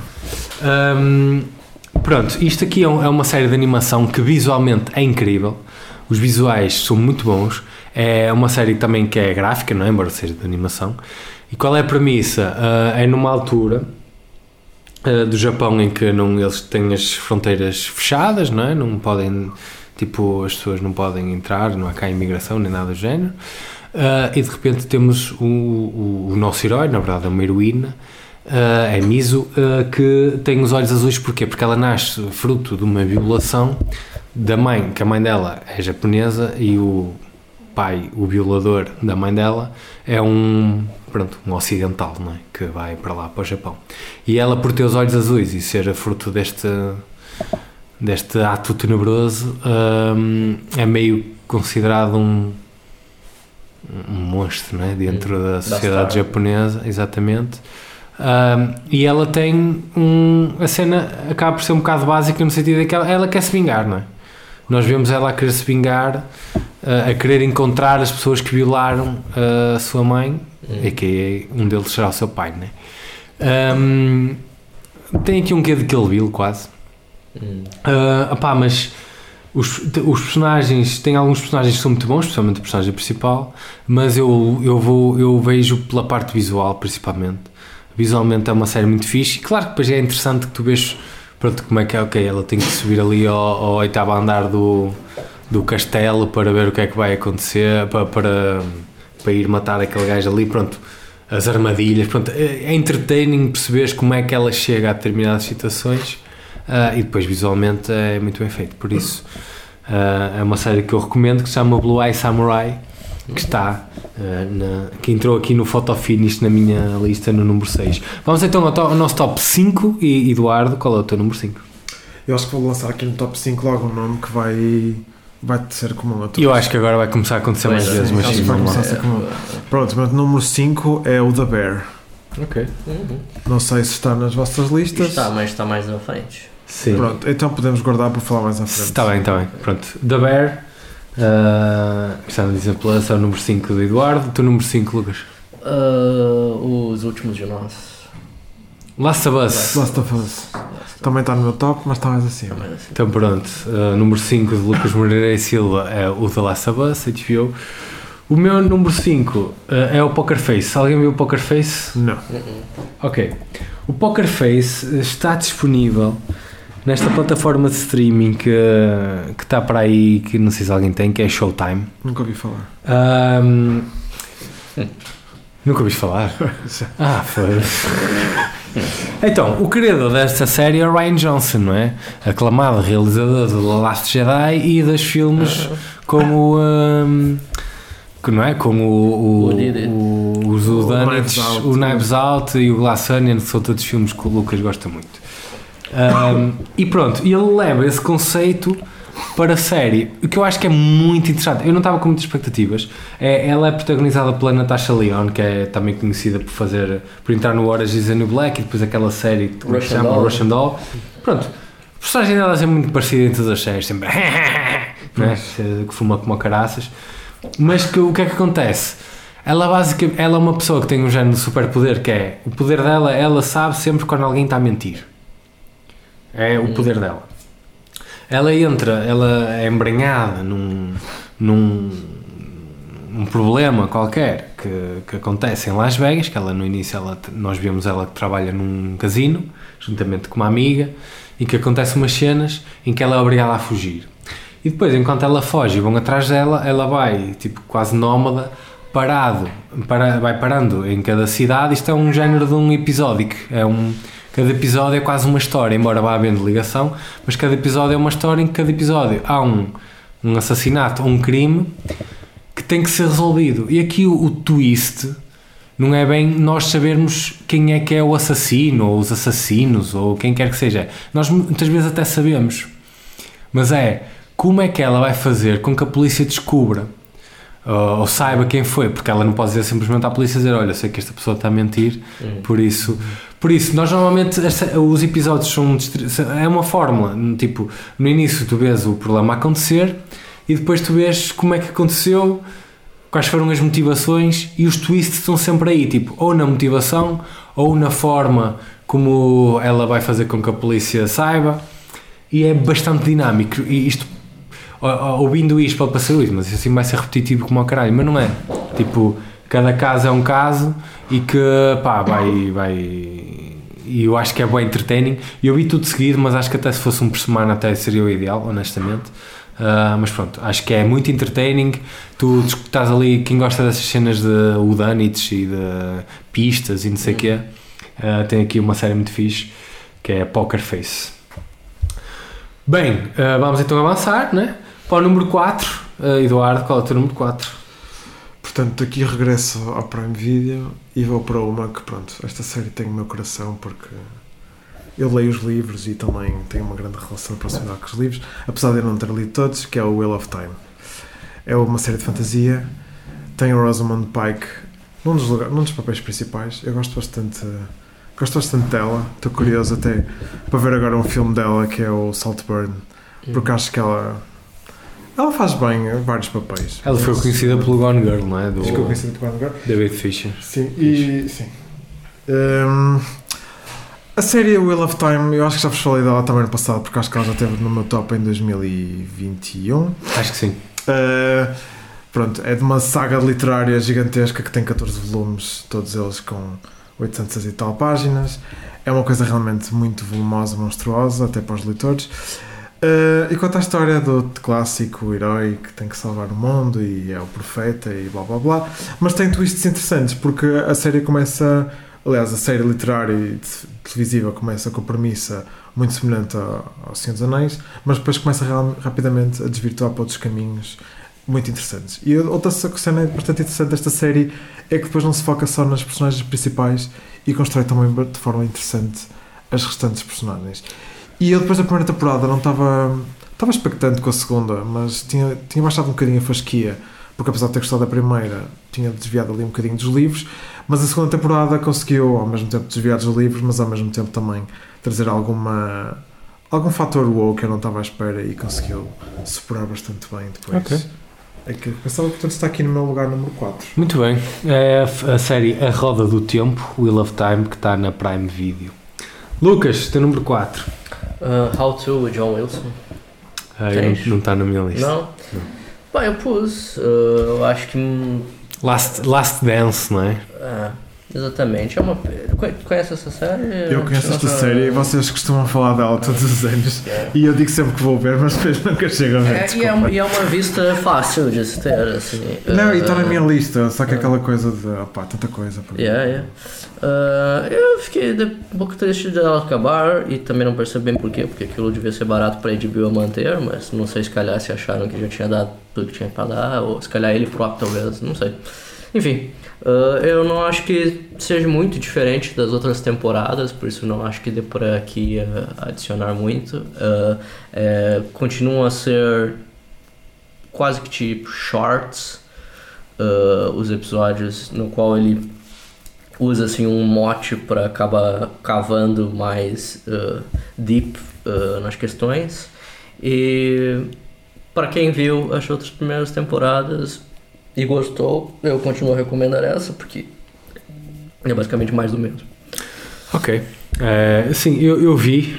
Pronto, isto aqui é uma série de animação que visualmente é incrível, os visuais são muito bons. É uma série também que é gráfica, não é? Embora seja de animação. E qual é a premissa? É numa altura do Japão em que eles têm as fronteiras fechadas, não é? Não podem, tipo, as pessoas não podem entrar, não há cá imigração nem nada do género. E de repente temos o nosso herói, na verdade é uma heroína, é Mizu, que tem os olhos azuis. Porquê? Porque ela nasce fruto de uma violação da mãe, que a mãe dela é japonesa e o pai, o violador da mãe dela, é um ocidental, não é? Que vai para lá, para o Japão. E ela, por ter os olhos azuis e ser fruto deste ato tenebroso, é meio considerado um monstro, não é? Dentro da sociedade japonesa, exatamente. E ela tem a cena acaba por ser um bocado básica no sentido de que ela quer se vingar, não é? Nós vemos ela a querer se vingar, a querer encontrar as pessoas que violaram a sua mãe, e que um deles será o seu pai, né? Tem aqui um quê de Kill Bill quase. Mas os personagens, tem alguns personagens que são muito bons, especialmente o personagem principal, mas eu vejo pela parte visual principalmente. Visualmente é uma série muito fixe, e claro que depois é interessante que tu vês pronto, como é que é, ok, ela tem que subir ali ao 8º andar do castelo para ver o que é que vai acontecer, para ir matar aquele gajo ali, pronto, as armadilhas, pronto, é entertaining perceberes como é que ela chega a determinadas situações, e depois visualmente é muito bem feito, por isso é uma série que eu recomendo, que se chama Blue Eye Samurai, que está que entrou aqui no Photo Finish na minha lista no número 6. Vamos então ao nosso top 5, e Eduardo, qual é o teu número 5? Eu acho que vou lançar aqui no top 5 logo um nome que vai ser comum a todos. Eu acho que agora vai começar a acontecer mais vezes, mas acho sim, que vai vamos começar lá. a ser comum. Pronto, mas o número 5 é o The Bear. Ok. Não sei se está nas vossas listas. Está, mas está mais à frente. Sim. Pronto, então podemos guardar para falar mais à frente. Está bem, está bem. Pronto. The Bear, que está no Disney Plus, é o número 5 do Eduardo. O teu número 5, Lucas? Os últimos de nós. Last of Us. Last of Us. Também está no meu top, mas está mais acima. Então pronto, número 5 de Lucas Moreira e Silva é o The Last of Us, HBO. O meu número 5 é o Poker Face. Alguém viu o Poker Face? Não. Ok. O Poker Face está disponível nesta plataforma de streaming que está para aí, que não sei se alguém tem, que é Showtime. Nunca ouvi falar. Nunca ouvi falar? Foi. Então, o criador desta série é Rian Johnson, não é? Aclamado realizador do The Last Jedi e dos filmes como não é? Como os Whodunits, o Knives Out e o Glass Onion, que são todos filmes que o Lucas gosta muito. E pronto, ele leva esse conceito para a série, o que eu acho que é muito interessante. Eu não estava com muitas expectativas. Ela é protagonizada pela Natasha Lyonne, que é também conhecida por entrar no Orange is the New Black e depois aquela série que se chama Russian Doll. Pronto, a personagem dela é muito parecida em todas as séries, sempre né? Que fuma como caraças. Mas o que é que acontece? Ela basicamente, ela é uma pessoa que tem um género de superpoder, que é o poder dela, ela sabe sempre quando alguém está a mentir. É o poder dela. Ela é embranhada num problema qualquer que acontece em Las Vegas, que ela no início, nós vemos ela que trabalha num casino, juntamente com uma amiga, e que acontece umas cenas em que ela é obrigada a fugir. E depois, enquanto ela foge e vão atrás dela, ela vai, tipo, quase nómada, vai parando em cada cidade. Isto é um género de um episódico, cada episódio é quase uma história, embora vá havendo ligação, mas cada episódio é uma história em que cada episódio há um assassinato ou um crime que tem que ser resolvido. E aqui o twist não é bem nós sabermos quem é que é o assassino, ou os assassinos, ou quem quer que seja. Nós muitas vezes até sabemos, mas como é que ela vai fazer com que a polícia descubra ou saiba quem foi, porque ela não pode dizer simplesmente à polícia, dizer, olha, sei que esta pessoa está a mentir, por isso nós normalmente, os episódios é uma fórmula, tipo, no início tu vês o problema acontecer e depois tu vês como é que aconteceu, quais foram as motivações, e os twists estão sempre aí, tipo, ou na motivação ou na forma como ela vai fazer com que a polícia saiba, e é bastante dinâmico. E isto, ouvindo isto pode parecer isso, mas assim vai ser repetitivo como ao caralho, mas não é, tipo, cada caso é um caso e que vai, e eu acho que é bem entertaining. Eu vi tudo seguido, mas acho que até se fosse um por semana até seria o ideal, honestamente. Mas pronto, acho que é muito entertaining. Tu estás ali, quem gosta dessas cenas de whodunits e de pistas e não sei o quê, tem aqui uma série muito fixe que é Poker Face. Bem, vamos então avançar, né? Para o número 4. Eduardo, qual é o teu número 4? Portanto, aqui regresso ao Prime Video e vou para uma que, pronto, esta série tem o meu coração porque eu leio os livros e também tenho uma grande relação de proximidade com os livros, apesar de eu não ter lido todos, que é o Wheel of Time. É uma série de fantasia, tem o Rosamund Pike num dos papéis principais. Eu gosto bastante dela, estou curioso até para ver agora um filme dela que é o Saltburn, porque acho que ela faz bem vários papéis. Ela foi conhecida pelo Gone Girl, não é? Ficou conhecida pelo Gone Girl. David Fincher. Sim, e sim. A série Wheel of Time, eu acho que já vos falei dela também no passado, porque acho que ela já esteve no meu top em 2021. Acho que sim. Pronto, é de uma saga literária gigantesca que tem 14 volumes, todos eles com 800 e tal páginas. É uma coisa realmente muito volumosa, monstruosa, até para os leitores. E conta a história do clássico herói que tem que salvar o mundo e é o profeta e blá blá blá. Mas tem twists interessantes, porque a série começa... Aliás, a série literária e televisiva começa com a premissa muito semelhante ao Senhor dos Anéis, mas depois começa rapidamente a desvirtuar para outros caminhos muito interessantes. E outra cena bastante interessante desta série é que depois não se foca só nas personagens principais e constrói também de forma interessante as restantes personagens. E eu depois da primeira temporada não estava expectante com a segunda, mas tinha baixado um bocadinho a fasquia, porque apesar de ter gostado da primeira, tinha desviado ali um bocadinho dos livros, mas a segunda temporada conseguiu ao mesmo tempo desviar dos livros, mas ao mesmo tempo também trazer algum fator wow que eu não estava à espera e conseguiu superar bastante bem depois. Ok. É que pensava, portanto, está aqui no meu lugar número 4. Muito bem. É a série A Roda do Tempo, Wheel of Time, que está na Prime Video. Lucas, teu número 4. How To, with John Wilson. Não está na minha lista. Não? Bem, eu pus. Eu acho que... Last Dance, não é? Exatamente. Conhece essa série? Eu conheço esta série e vocês costumam falar dela todos os anos. E eu digo sempre que vou ver, mas depois nunca chego a ver. E é uma vista fácil de se ter, assim. Não, e está na minha lista, só que aquela coisa de... tanta coisa. Eu fiquei um pouco triste dela acabar e também não percebi bem porquê, porque aquilo devia ser barato para a HBO manter, mas não sei se calhar se acharam que já tinha dado tudo que tinha para dar, ou se calhar ele próprio talvez, não sei. Enfim, eu não acho que seja muito diferente das outras temporadas, por isso não acho que dê por aqui adicionar muito. Continuam a ser quase que tipo shorts, os episódios no qual ele usa assim um mote para acabar cavando mais deep nas questões. E para quem viu as outras primeiras temporadas e gostou, eu continuo a recomendar essa, porque é basicamente mais do mesmo. Ok. Sim, eu vi.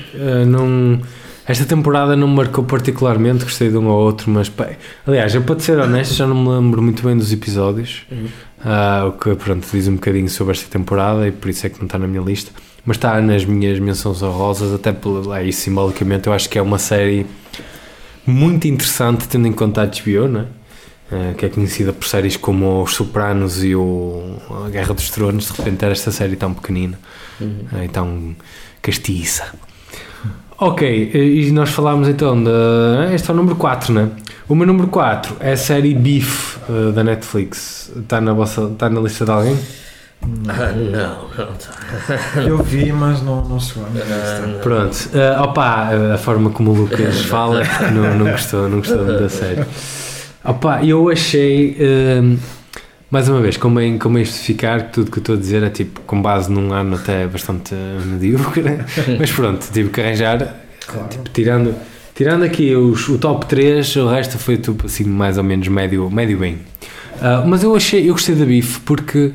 Esta temporada não me marcou particularmente, gostei de um ou outro, mas aliás, eu para ser honesto, já não me lembro muito bem dos episódios, o que pronto, diz um bocadinho sobre esta temporada e por isso é que não está na minha lista, mas está nas minhas menções honrosas, até aí simbolicamente eu acho que é uma série muito interessante, tendo em conta a HBO, não é? Que é conhecida por séries como Os Sopranos e a Guerra dos Tronos. De repente era esta série tão pequenina e tão castiça. Ok, e nós falámos então este é o número 4, não é? O meu número 4 é a série Beef da Netflix. Está na lista de alguém? Não está. Eu vi, mas não chegou à minha lista. Pronto, a forma como o Lucas fala não gostou da série. Eu achei, mais uma vez, convém especificar que tudo que eu estou a dizer é tipo com base num ano até bastante medíocre, mas pronto, tive que arranjar, claro. Tipo, tirando aqui o top 3, o resto foi tipo assim mais ou menos médio bem. Mas eu gostei da Beef porque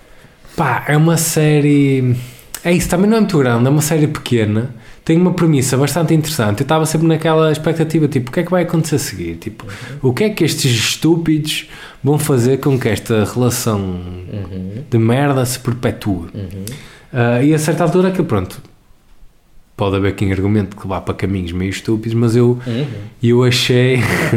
é uma série, é isso, também não é muito grande, é uma série pequena. Tem uma premissa bastante interessante. Eu estava sempre naquela expectativa, tipo, o que é que vai acontecer a seguir? Tipo, o que é que estes estúpidos vão fazer com que esta relação de merda se perpetue? E a certa altura, que pronto, pode haver quem argumente que vá para caminhos meio estúpidos, mas eu achei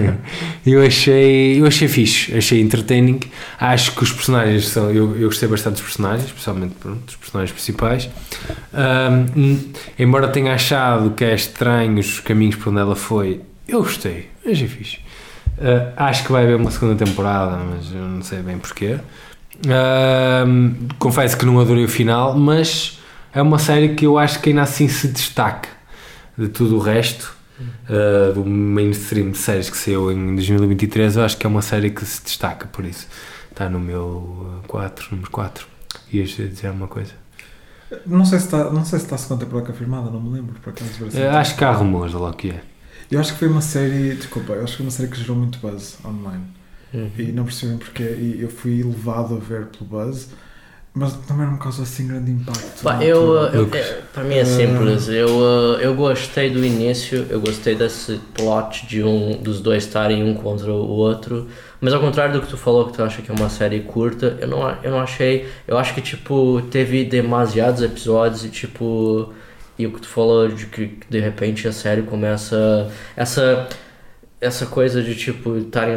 fixe, achei entertaining. Acho que os personagens são, eu gostei bastante dos personagens, especialmente dos personagens principais. Embora tenha achado que é estranho os caminhos por onde ela foi, eu gostei, achei fixe. Acho que vai haver uma segunda temporada, mas eu não sei bem porquê. Confesso que não adorei o final, mas é uma série que eu acho que ainda assim se destaca de tudo o resto do mainstream de séries que saiu em 2023. Eu acho que é uma série que se destaca, por isso está no meu número 4. Ias dizer alguma coisa? Não sei se está a segunda temporada confirmada, não me lembro. Por acaso, acho que há rumores, lá que é. Eu acho que foi uma série, que gerou muito buzz online. E não percebi porquê, e eu fui levado a ver pelo buzz. Mas também não me causa assim grande impacto. Pá, para mim é simples. Eu gostei do início, eu gostei desse plot dos dois estarem um contra o outro. Mas ao contrário do que tu falou, que tu acha que é uma série curta, eu não achei. Eu acho que tipo teve demasiados episódios e tipo. E o que tu falou de que de repente a série começa essa coisa de tipo estarem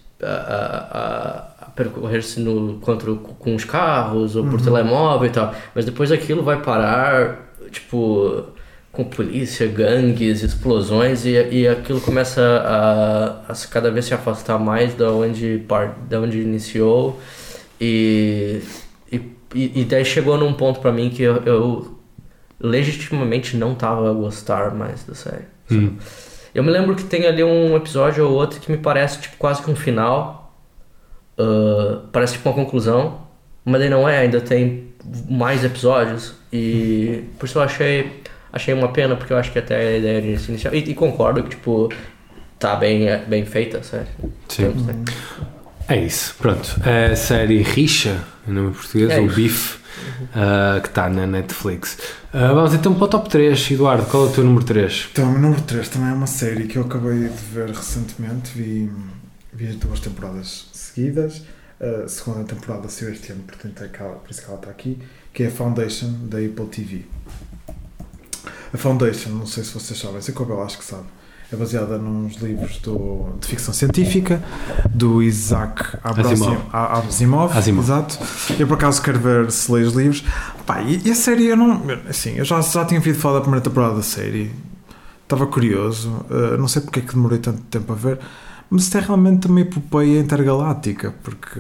a percorrer-se com os carros ou por telemóvel e tal, mas depois aquilo vai parar tipo com polícia, gangues, explosões e aquilo começa a cada vez se afastar mais da onde iniciou e daí chegou num ponto pra mim que eu legitimamente não tava a gostar mais da série. Eu me lembro que tem ali um episódio ou outro que me parece tipo quase que um final. Parece tipo uma conclusão, mas daí não é, ainda tem mais episódios e por isso eu achei uma pena, porque eu acho que até a ideia inicial e concordo que tipo tá bem feita, sério. Sim. É isso, pronto. A série Rixa, em nome português, o Bife, que está na Netflix. Vamos então para o top 3. Eduardo, qual é o teu número 3? Então, o meu número 3 também é uma série que eu acabei de ver recentemente, vi as 2 temporadas seguidas. A segunda temporada saiu este ano, portanto por isso que ela está aqui, que é a Foundation, da Apple TV. A Foundation, não sei se vocês sabem, sei que o Abel acho que sabe, é baseada nos livros de ficção científica do Isaac Asimov. Exato. Eu por acaso quero ver se leio os livros. Pá, e a série eu já tinha ouvido falar da primeira temporada da série, estava curioso, não sei porque é que demorei tanto tempo a ver. Mas isto é realmente uma epopeia intergaláctica, porque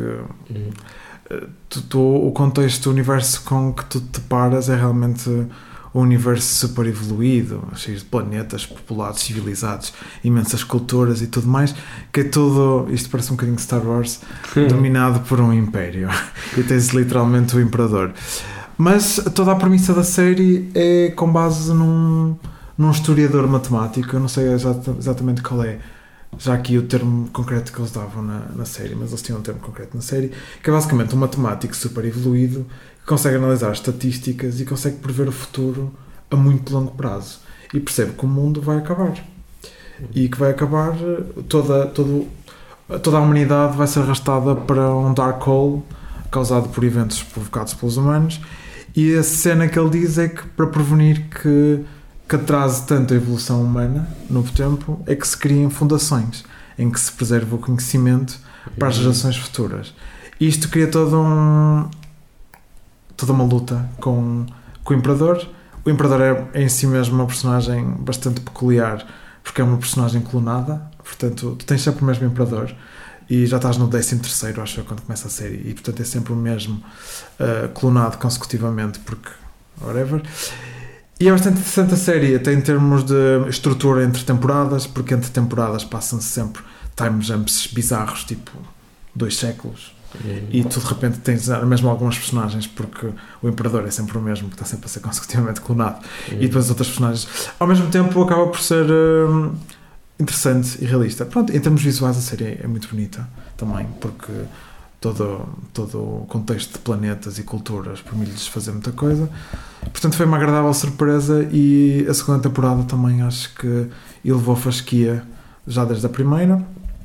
o contexto, o universo com que tu te paras é realmente um universo super evoluído, cheio de planetas populados, civilizados, imensas culturas e tudo mais, que é tudo, isto parece um bocadinho Star Wars, dominado por um império. E tens literalmente o imperador. Mas toda a premissa da série é com base num historiador matemático, eu não sei exatamente qual é já aqui o termo concreto que eles davam na série, mas eles tinham um termo concreto na série, que é basicamente um matemático super evoluído que consegue analisar estatísticas e consegue prever o futuro a muito longo prazo e percebe que o mundo vai acabar e que vai acabar, toda a humanidade vai ser arrastada para um dark hole causado por eventos provocados pelos humanos, e a cena que ele diz é que para prevenir que atrase tanto a evolução humana no tempo, é que se criem fundações em que se preserva o conhecimento para as gerações futuras. E isto cria toda uma luta com o Imperador. O Imperador é em si mesmo uma personagem bastante peculiar, porque é uma personagem clonada, portanto tu tens sempre o mesmo Imperador e já estás no 13º, acho eu, quando começa a série, e portanto é sempre o mesmo clonado consecutivamente, porque whatever. E é bastante interessante a série, até em termos de estrutura entre temporadas, porque entre temporadas passam-se sempre time jumps bizarros, tipo 2 séculos, e tu de repente tens mesmo algumas personagens, porque o Imperador é sempre o mesmo, que está sempre a ser consecutivamente clonado, e depois outras personagens. Ao mesmo tempo acaba por ser interessante e realista. Pronto, em termos visuais a série é muito bonita também, porque todo o contexto de planetas e culturas permite-lhes fazer muita coisa. Portanto foi uma agradável surpresa, e a segunda temporada também acho que elevou fasquia já desde a primeira.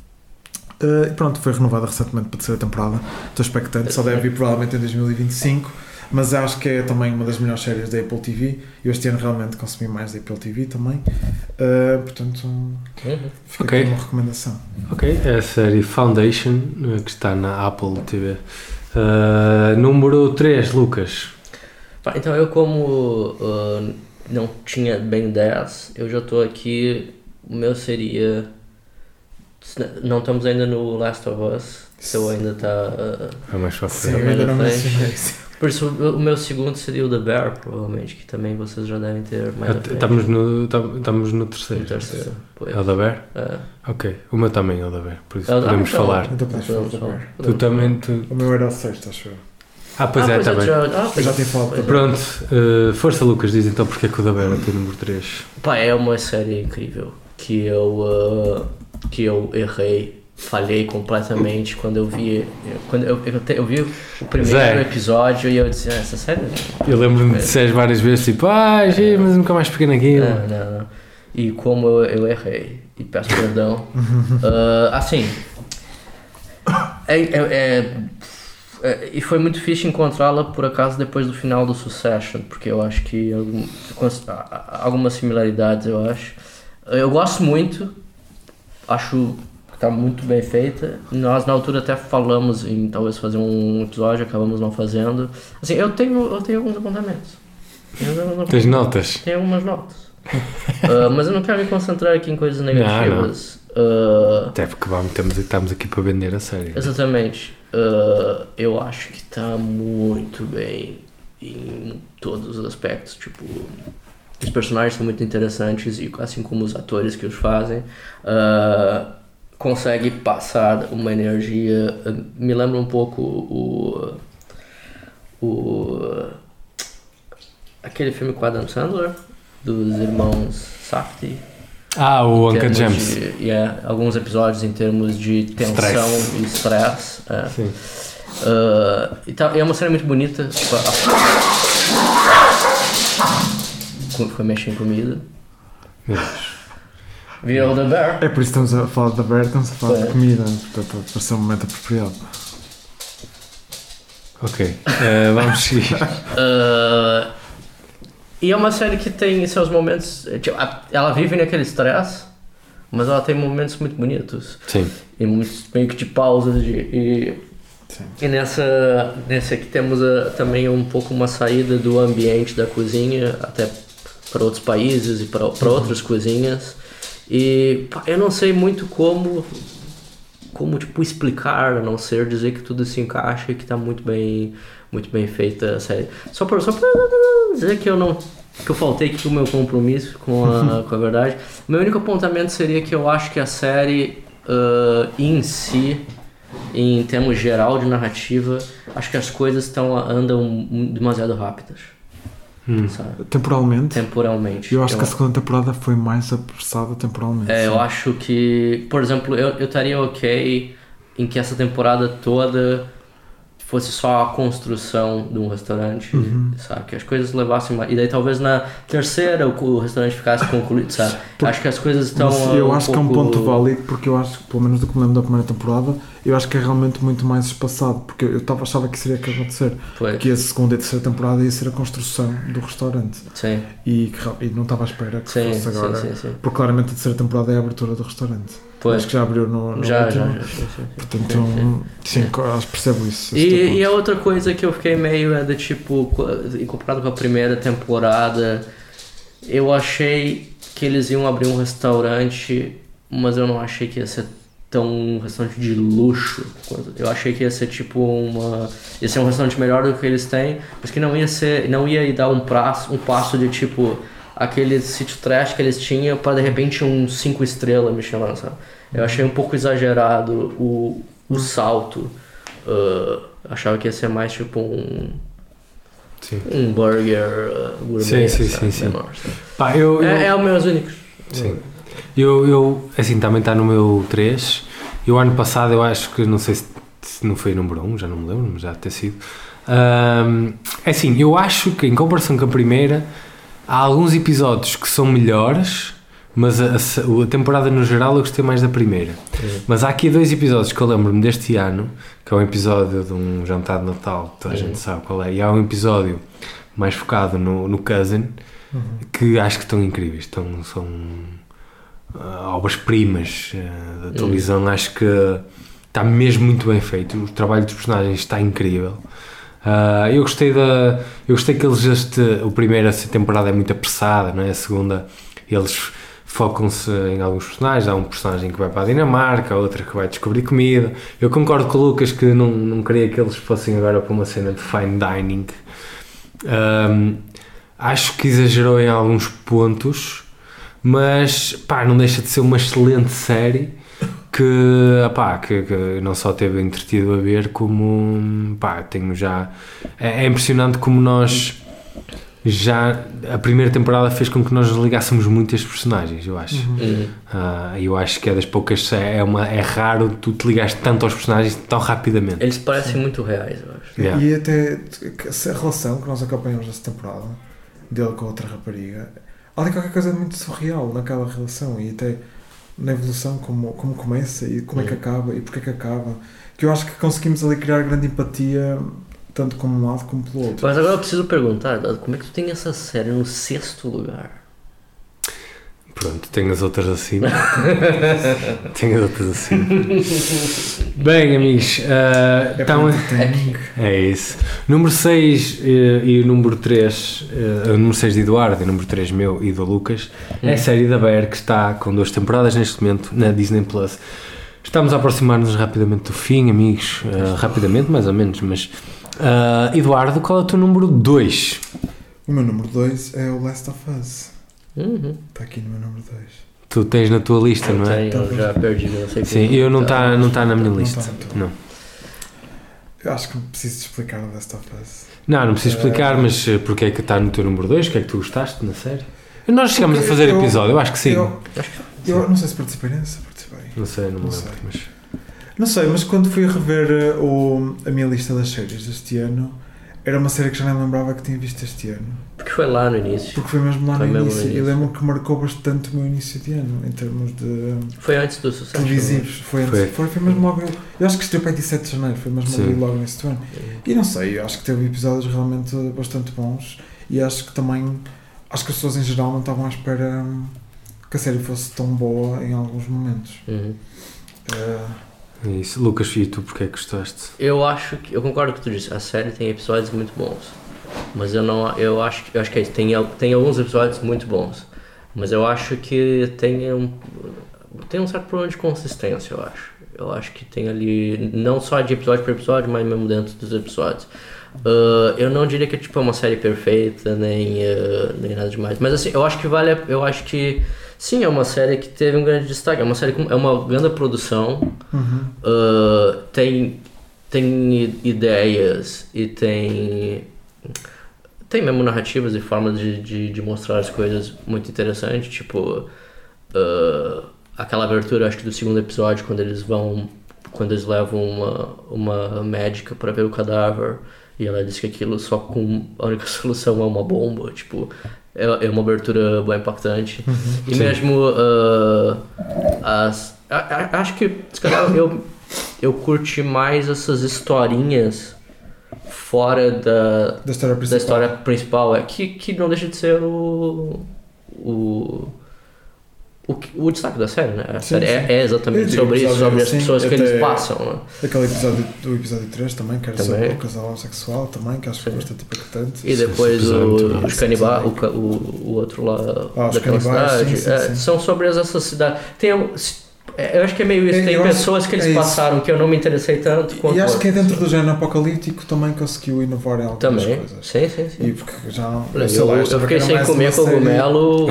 E pronto, foi renovada recentemente para a terceira temporada. Estou expectante, só deve vir provavelmente em 2025, mas acho que é também uma das melhores séries da Apple TV. Eu este ano realmente consumi mais da Apple TV também, portanto fica aqui uma recomendação. Ok, é a série Foundation, que está na Apple TV. Número 3, Lucas. Então eu, como não tinha bem 10, eu já estou aqui. O meu seria, não estamos ainda no Last of Us, então ainda está é mais fácil. Sim, ainda não mencionei. Por isso o meu segundo seria o The Bear, provavelmente, que também vocês já devem ter mais. Estamos no terceiro. Pois. É o The Bear? É. Ok, o meu também é o The Bear, por isso podemos falar. Então podes falar do Bear. Tu também. O meu era o 6º, acho eu. Pois é, está bem. Eu já tinha falado. Pronto, força Lucas, diz então porque é que o The Bear é o teu número 3. Pá, é uma série incrível que eu errei falhei completamente quando eu vi. Quando eu vi o primeiro episódio e eu disse, essa série. Eu lembro-me de dizer várias vezes, tipo, mas nunca mais peguei naquilo. Não. E como eu errei, e peço perdão. Assim. E foi muito difícil encontrá-la por acaso depois do final do Succession, porque eu acho que algumas similaridades, eu acho. Eu gosto muito, acho que está muito bem feita. Nós na altura até falamos em talvez fazer um episódio, acabamos não fazendo. Assim, eu tenho alguns apontamentos. Tens notas? Tenho algumas notas. Mas eu não quero me concentrar aqui em coisas negativas. Até porque estamos aqui para vender a série. Exatamente. Eu acho que está muito bem em todos os aspectos. Tipo, os personagens são muito interessantes e assim como os atores que os fazem, consegue passar uma energia. Me lembra um pouco aquele filme com Adam Sandler dos irmãos Safdie. O Uncut Gems. Alguns episódios em termos de tensão e stress. Sim. É uma cena muito bonita. Foi mexer em comida. Virou The Bear. É por isso que estamos a falar da Bear, estamos a falar de comida, portanto parece um momento apropriado. Ok, vamos seguir. E é uma série que tem seus momentos. Tipo, ela vive naquele stress, mas ela tem momentos muito bonitos. Sim. E muitos meio que de pausas. E nessa aqui temos também um pouco uma saída do ambiente da cozinha, até para outros países e para outras cozinhas. E eu não sei muito como tipo, explicar, a não ser dizer que tudo se encaixa e que está muito bem feita a série. Só pra dizer que eu faltei aqui o meu compromisso com a verdade. O meu único apontamento seria que eu acho que a série em si, em termos geral de narrativa, acho que as coisas andam demasiado rápidas. Sabe? Temporalmente. Eu acho que a segunda temporada foi mais apressada temporalmente. Eu acho que, por exemplo, eu estaria ok em que essa temporada toda fosse só a construção de um restaurante, sabe? Que as coisas levassem mais. E daí talvez na terceira o restaurante ficasse concluído, sabe? Acho que as coisas estão. Eu acho que é um ponto válido, porque eu acho que, pelo menos do que me lembro da primeira temporada, eu acho que é realmente muito mais espaçado, porque eu achava que isso iria acontecer. Que a segunda e a terceira temporada ia ser a construção do restaurante. Sim. E não estava à espera que fosse agora. Sim. Porque claramente a terceira temporada é a abertura do restaurante. Acho que já abriu no já. Portanto, sim, acho que percebo isso. E a outra coisa que eu fiquei meio é de tipo, comparado com a primeira temporada, eu achei que eles iam abrir um restaurante, mas eu não achei que ia ser um restaurante de luxo. Eu achei que ia ser tipo ia ser um restaurante melhor do que eles têm, mas que não ia dar um passo de tipo aquele sítio trash que eles tinham para de repente 5 estrelas me chamando, sabe? Eu achei um pouco exagerado o salto. Achava que ia ser mais tipo um burger gourmet. Sim. Menor, é os meus únicos. Sim. Eu assim, também está no meu 3. E o ano passado eu acho que, não sei se não foi número 1, já não me lembro, mas já deve ter sido. Assim, eu acho que em comparação com a primeira, há alguns episódios que são melhores, mas a temporada no geral eu gostei mais da primeira. Mas há aqui 2 episódios que eu lembro-me deste ano, que é um episódio de um jantar de Natal, toda a gente sabe qual é, e há um episódio mais focado no Cousin, que acho que estão incríveis, são obras-primas da televisão. Acho que está mesmo muito bem feito, o trabalho dos personagens está incrível. Eu gostei que eles o primeiro, essa temporada é muito apressada, não é? A segunda eles focam-se em alguns personagens. Há um personagem que vai para a Dinamarca, outra que vai descobrir comida. Eu concordo com o Lucas que não queria que eles fossem agora para uma cena de fine dining. Acho que exagerou em alguns pontos, mas não deixa de ser uma excelente série que não só teve entretido a ver, como tenho já... É impressionante como nós já a primeira temporada fez com que nós nos ligássemos muito a estes personagens, eu acho. Eu acho que é das poucas, é raro tu te ligares tanto aos personagens tão rapidamente. Eles parecem muito reais, eu acho. Yeah. E até a relação que nós acompanhamos esta temporada dele com a outra rapariga, há ali qualquer coisa muito surreal naquela relação, e até na evolução, como começa e como é que acaba e porque é que acaba, que eu acho que conseguimos ali criar grande empatia tanto como um lado como pelo outro. Mas agora eu preciso perguntar, como é que tu tem essa série no 6º lugar? Pronto, tenho as outras assim. Bem, amigos, então é isso. Número 6 e o número 3, o número 6 de Eduardo e o número 3 meu e do Lucas, é a série da Bear, que está com 2 temporadas neste momento na Disney Plus. Estamos a aproximar-nos rapidamente do fim, amigos, rapidamente mais ou menos, mas Eduardo, qual é o teu número 2? O meu número 2 é o Last of Us. Está aqui no meu número 2. Tu tens na tua lista, não é? Eu já perdi, não sei. Sim, eu não está na minha lista. Não. Eu acho que preciso de explicar o Last of Us. Não preciso explicar, mas porque é que está no teu número 2? O que é que tu gostaste na série? Nós chegamos a fazer episódio, eu acho que sim. Eu não sei se participei nessa, Não sei, não me lembro. Não sei, mas quando fui a rever a minha lista das séries deste ano, era uma série que já nem lembrava que tinha visto este ano. Porque foi lá no início. Porque foi mesmo lá no início. E lembro que marcou bastante o meu início de ano, em termos de... Foi antes do sucesso. Televisivos. Foi mesmo logo... Eu acho que estreou para 17 de janeiro, foi mesmo ali logo nesse ano. E não sei, eu acho que teve episódios realmente bastante bons. E acho que também... Acho que as pessoas em geral não estavam à espera que a série fosse tão boa em alguns momentos. É isso. Lucas, e tu porque é que gostaste? Eu concordo com o que tu disse, a série tem episódios muito bons, mas eu acho que é isso, tem alguns episódios muito bons, mas eu acho que tem um certo problema de consistência, eu acho que tem ali, não só de episódio por episódio, mas mesmo dentro dos episódios. Eu não diria que é uma série perfeita, nem nada demais, mas assim, eu acho que sim, é uma série que teve um grande destaque, é uma grande produção, tem ideias e tem mesmo narrativas e formas de mostrar as coisas muito interessantes, tipo aquela abertura, acho que do 2º episódio, quando eles levam uma médica para ver o cadáver e ela diz que aquilo a única solução é uma bomba, tipo, é uma abertura bem impactante. E mesmo acho que se calhar eu curti mais essas historinhas fora da história principal, que não deixa de ser o destaque da série, né? A série é exatamente sobre isso, sobre as pessoas que eles passam, né? Aquele episódio do episódio 3 também, que era sobre o casal homossexual também, que acho que foi bastante impactante. E depois os canibais, o outro lá daquela cidade, são sobre essa cidade. Eu acho que é meio isso, tem pessoas que eles passaram que eu não me interessei tanto quanto. E acho que é dentro do género apocalíptico também conseguiu inovar em algumas coisas. Sim. E porque já eu fiquei sem comer cogumelo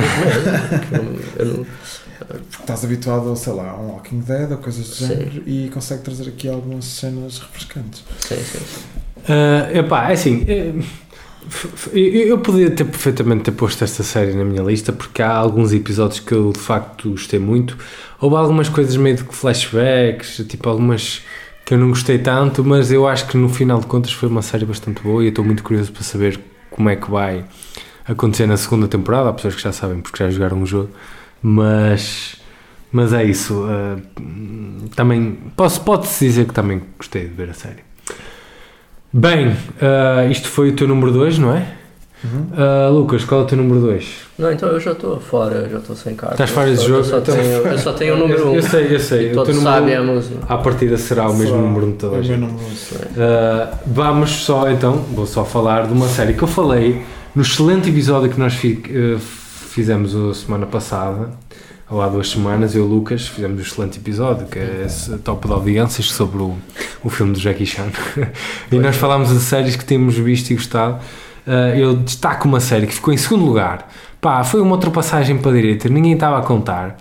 porque estás habituado a, sei lá, a um Walking Dead ou coisas do género e consegue trazer aqui algumas cenas refrescantes. Sim. É assim, eu podia perfeitamente ter posto esta série na minha lista, porque há alguns episódios que eu de facto gostei muito. Houve algumas coisas meio de flashbacks, tipo algumas que eu não gostei tanto, mas eu acho que no final de contas foi uma série bastante boa e eu estou muito curioso para saber como é que vai acontecer na 2ª temporada. Há pessoas que já sabem porque já jogaram o jogo, mas é isso. Também pode-se dizer que também gostei de ver a série. Bem, isto foi o teu número 2, não é? Lucas, qual é o teu número 2? Não, então eu já estou fora, já estou sem carta. Estás fora desse jogo? Eu só tenho o número 1. Eu sei. Todos sabemos. À partida será o mesmo número de toda a gente. Vamos só, então, vou só falar de uma série que eu falei no excelente episódio que nós fizemos a semana passada, ou há 2 semanas, eu e o Lucas fizemos um excelente episódio, que é esse top de audiências sobre o filme do Jackie Chan. E nós falámos de séries que temos visto e gostado. Eu destaco uma série que ficou em 2º lugar. Foi uma ultrapassagem para a direita, ninguém estava a contar.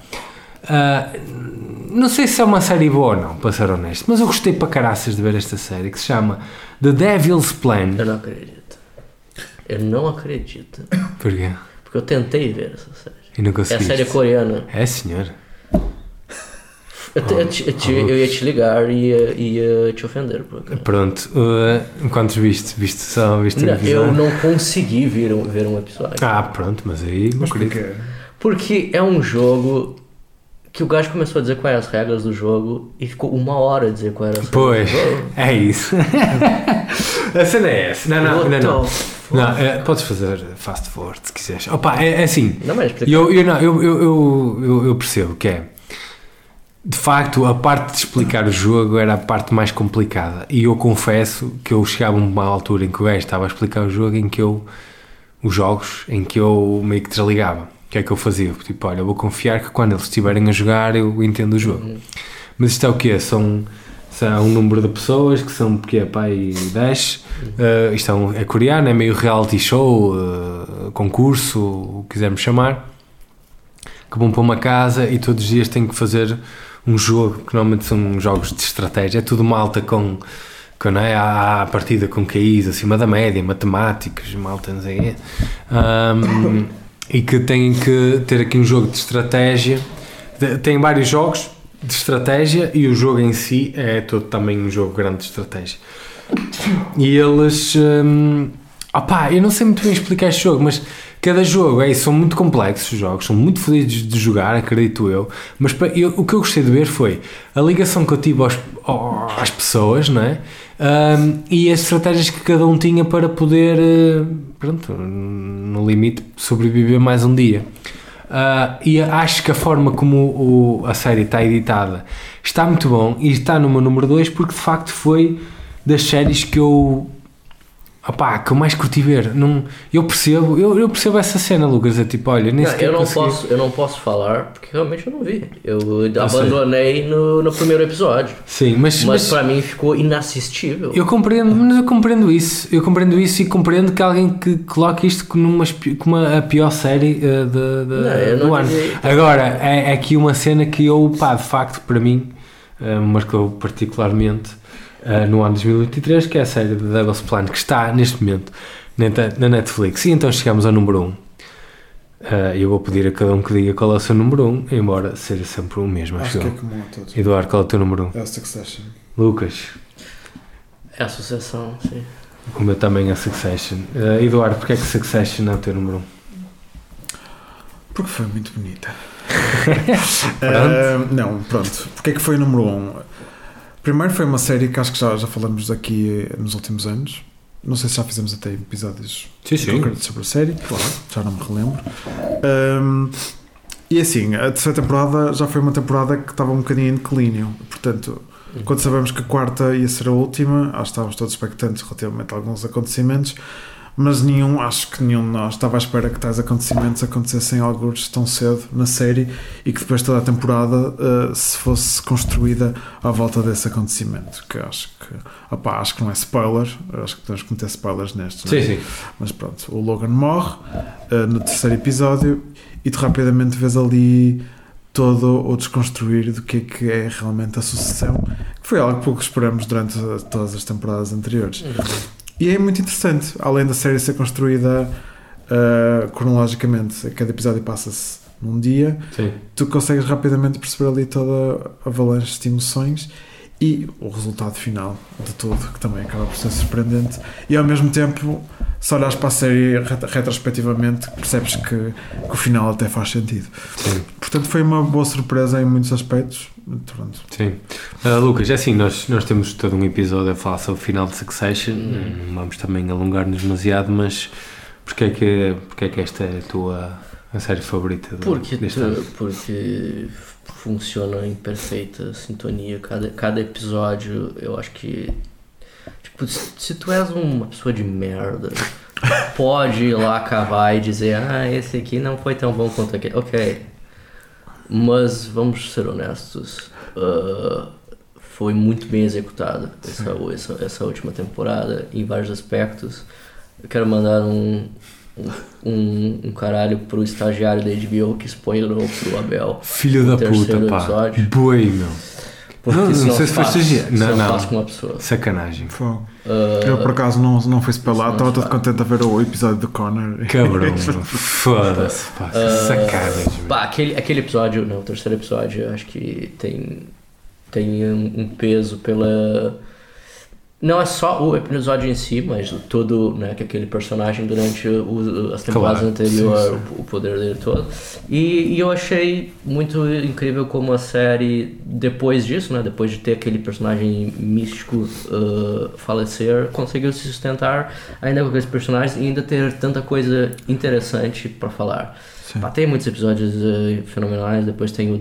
Não sei se é uma série boa ou não, para ser honesto, mas eu gostei para caraças de ver esta série, que se chama The Devil's Plan. Eu não acredito. Eu não acredito. Por quê? Porque eu tentei ver essa série. E não É a conseguiste? série coreana. É, senhor. Eu ia te ligar e ia te ofender. Porque... Pronto. Quantos viste? Viste Não, episódio? eu não consegui ver um episódio. Ah, pronto, mas aí... Mas querido. porquê? Porque é um jogo que o gajo começou a dizer quais eram as regras do jogo e ficou 1 hora a dizer quais eram as regras Pois, do jogo. é isso. A cena é essa. Não. Podes fazer fast forward se quiseres. Opa, é assim. Não, mas explica. Eu percebo que é. De facto, a parte de explicar o jogo era a parte mais complicada. E eu confesso que eu chegava a uma altura em que o gajo estava a explicar o jogo os jogos em que eu meio que desligava. O que é que eu fazia? Tipo, olha, eu vou confiar que quando eles estiverem a jogar eu entendo o jogo. Mas isto é o quê? São um número de pessoas que são, porque é pai 10. Isto é coreano, é meio reality show, concurso, o que quisermos chamar. Que vão para uma casa e todos os dias têm que fazer um jogo, que normalmente são jogos de estratégia. É tudo malta com não é? Há partida com QIs acima da média, matemáticos, malta, não sei o quê. E que têm que ter aqui um jogo de estratégia. Tem vários jogos de estratégia e o jogo em si é todo também um jogo grande de estratégia. E eles... eu não sei muito bem explicar este jogo, mas cada jogo são muito complexos, os jogos são muito fodidos de jogar, acredito eu. Mas o que eu gostei de ver foi a ligação que eu tive às pessoas, não é? E as estratégias que cada um tinha para poder, no limite, sobreviver mais um dia. E acho que a forma como a série está editada está muito bom e está no meu número 2 porque de facto foi das séries que eu mais curti ver. Eu percebo essa cena, Lucas, é tipo, olha, eu não posso falar porque realmente eu não vi. Eu abandonei no primeiro episódio. Sim, mas para mim ficou inassistível. Eu compreendo isso e compreendo que alguém que coloque isto como a pior série do ano. Agora, é aqui uma cena que eu, de facto, para mim, marcou particularmente no ano de 2023, que é a série de Devil's Plan, que está neste momento na Netflix. E então chegamos ao número 1. Eu vou pedir a cada um que diga qual é o seu número 1, embora seja sempre o mesmo. Acho que é comum a todos. Eduardo, qual é o teu número 1? É a Succession. Lucas? É a Sucessão, sim. O meu também é a Succession. Eduardo, porque é que Succession é o teu número 1? Porque foi muito bonita. Pronto. Porque é que foi o número 1? Primeiro foi uma série que acho que já falamos aqui nos últimos anos. Não sei se já fizemos até episódios concretos sobre a série. Claro. Já não me relembro. E assim, a terceira temporada já foi uma temporada que estava um bocadinho em declínio. Portanto, quando sabemos que a quarta ia ser a última, acho que estávamos todos expectantes relativamente a alguns acontecimentos, mas acho que nenhum de nós estava à espera que tais acontecimentos acontecessem alguns tão cedo na série e que depois toda a temporada se fosse construída à volta desse acontecimento, que acho que não é spoiler, acho que podemos cometer spoilers nestes, sim, sim. Mas pronto, o Logan morre no terceiro episódio e tu rapidamente vês ali todo o desconstruir do que é realmente a sucessão, que foi algo pouco esperamos durante todas as temporadas anteriores. E é muito interessante, além da série ser construída cronologicamente, cada episódio passa-se num dia. Sim. Tu consegues rapidamente perceber ali toda a avalanche de emoções e o resultado final de tudo, que também acaba por ser surpreendente. E ao mesmo tempo, se olhares para a série retrospectivamente, percebes que o final até faz sentido. Sim. Portanto, foi uma boa surpresa em muitos aspectos. Pronto. Sim. Lucas, é assim, nós temos todo um episódio a falar sobre o final de Succession, não vamos também alongar-nos demasiado, mas porque é que esta é a série favorita deste ano? Porque funciona em perfeita sintonia, cada episódio. Eu acho que tipo, se tu és uma pessoa de merda, pode ir lá cavar e dizer, esse aqui não foi tão bom quanto aquele. Ok, mas vamos ser honestos, foi muito bem executada essa última temporada em vários aspectos. Eu quero mandar um caralho pro estagiário da HBO que spoilerou pro Abel. Filho da puta, pá. Boi, meu. Porque Não se sei se foi estagiário. Não, Não. faço com uma pessoa. Sacanagem. Fogo. Eu por acaso não fui para lá, não estava se todo faz. contente a ver o episódio do Connor. Cabrão, foda-se, pá, sacadas. Pá, aquele episódio, não, o terceiro episódio, eu acho que tem um peso pela... Não é só o episódio em si, mas todo, né, que aquele personagem durante as temporadas anteriores, o poder dele todo. E eu achei muito incrível como a série, depois disso, né, depois de ter aquele personagem místico falecer, conseguiu se sustentar ainda com aqueles personagens e ainda ter tanta coisa interessante pra falar. Pá, tem muitos episódios fenomenais, depois tem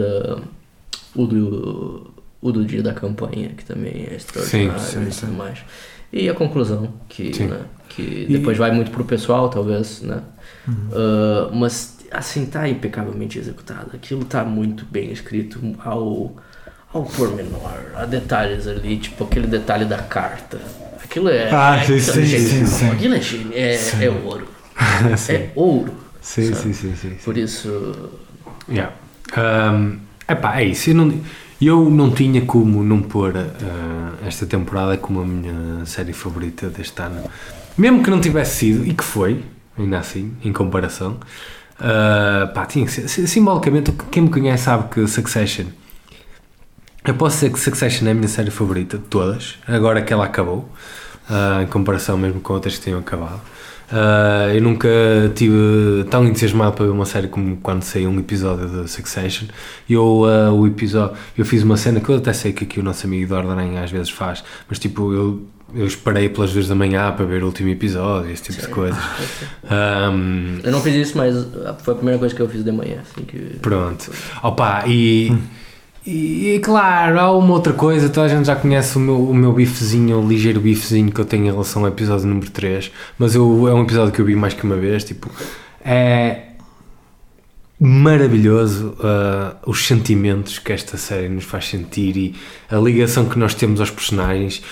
o do dia da campanha, que também é extraordinário e tudo mais. E a conclusão, né, que depois vai muito pro pessoal, talvez, né? Mas, assim, tá impecavelmente executado. Aquilo tá muito bem escrito ao pormenor, a detalhes ali, tipo aquele detalhe da carta. Aquilo é... sim. Aquilo é ouro. É ouro. Sim. Por isso... Yeah. É isso. Eu não tinha como não pôr esta temporada como a minha série favorita deste ano. Mesmo que não tivesse sido, e que foi, ainda assim, em comparação, tinha que ser. Simbolicamente, quem me conhece sabe que Succession... Eu posso dizer que Succession é a minha série favorita de todas, agora que ela acabou, em comparação mesmo com outras que tenham acabado. Eu nunca tive tão entusiasmado para ver uma série como quando saiu um episódio de Succession. Eu fiz uma cena que eu até sei que aqui o nosso amigo Eduardo Aranha às vezes faz, mas tipo, eu esperei pelas 2 da manhã para ver o último episódio, esse tipo de coisas. Eu não fiz isso, mas foi a primeira coisa que eu fiz de manhã. Assim que... Pronto. Opa, e claro, há uma outra coisa, toda a gente já conhece o meu bifezinho, o ligeiro bifezinho que eu tenho em relação ao episódio número 3, mas é um episódio que eu vi mais que uma vez, tipo, é maravilhoso os sentimentos que esta série nos faz sentir e a ligação que nós temos aos personagens.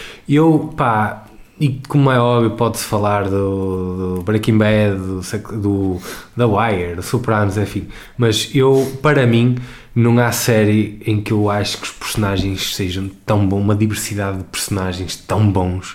E como é óbvio, pode-se falar do Breaking Bad, do The Wire, do Sopranos, enfim, mas para mim, não há série em que eu acho que os personagens sejam tão bons, uma diversidade de personagens tão bons,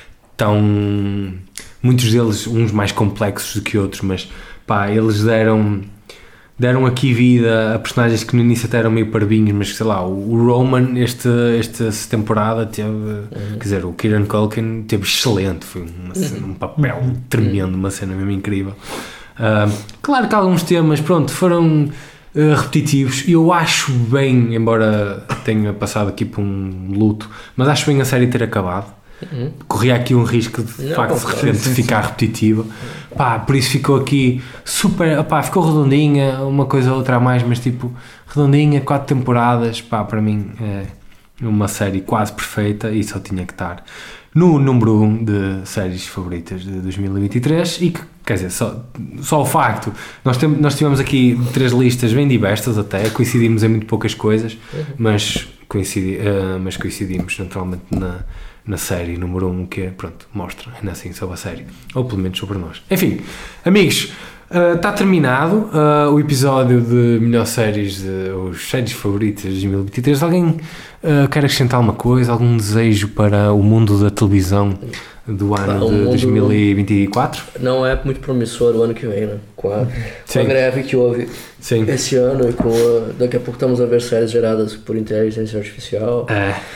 muitos deles uns mais complexos do que outros, mas eles deram aqui vida a personagens que no início até eram meio parvinhos, mas sei lá, o Roman esta temporada teve, quer dizer, o Kieran Culkin teve excelente, foi um papel tremendo, uma cena mesmo incrível. Claro que alguns temas, foram repetitivos, e eu acho bem, embora tenha passado aqui por um luto, mas acho bem a série ter acabado. Corria aqui um risco de facto de repente ficar repetitiva. Por isso ficou aqui super, ficou redondinha, uma coisa ou outra a mais, mas tipo redondinha, 4 temporadas, para mim é uma série quase perfeita e só tinha que estar no número 1 de séries favoritas de 2023. E que, quer dizer, só o facto, nós tivemos aqui 3 listas bem diversas, até coincidimos em muito poucas coisas, mas coincidimos naturalmente na série número 1, que mostra ainda assim sobre a série, ou pelo menos sobre nós. Enfim, amigos, está terminado o episódio de melhores séries, os séries favoritas de 2023. Alguém quer acrescentar alguma coisa, algum desejo para o mundo da televisão do ano de 2024? Não é muito promissor o ano que vem, né? Com a greve que houve esse ano, e daqui a pouco estamos a ver séries geradas por inteligência artificial.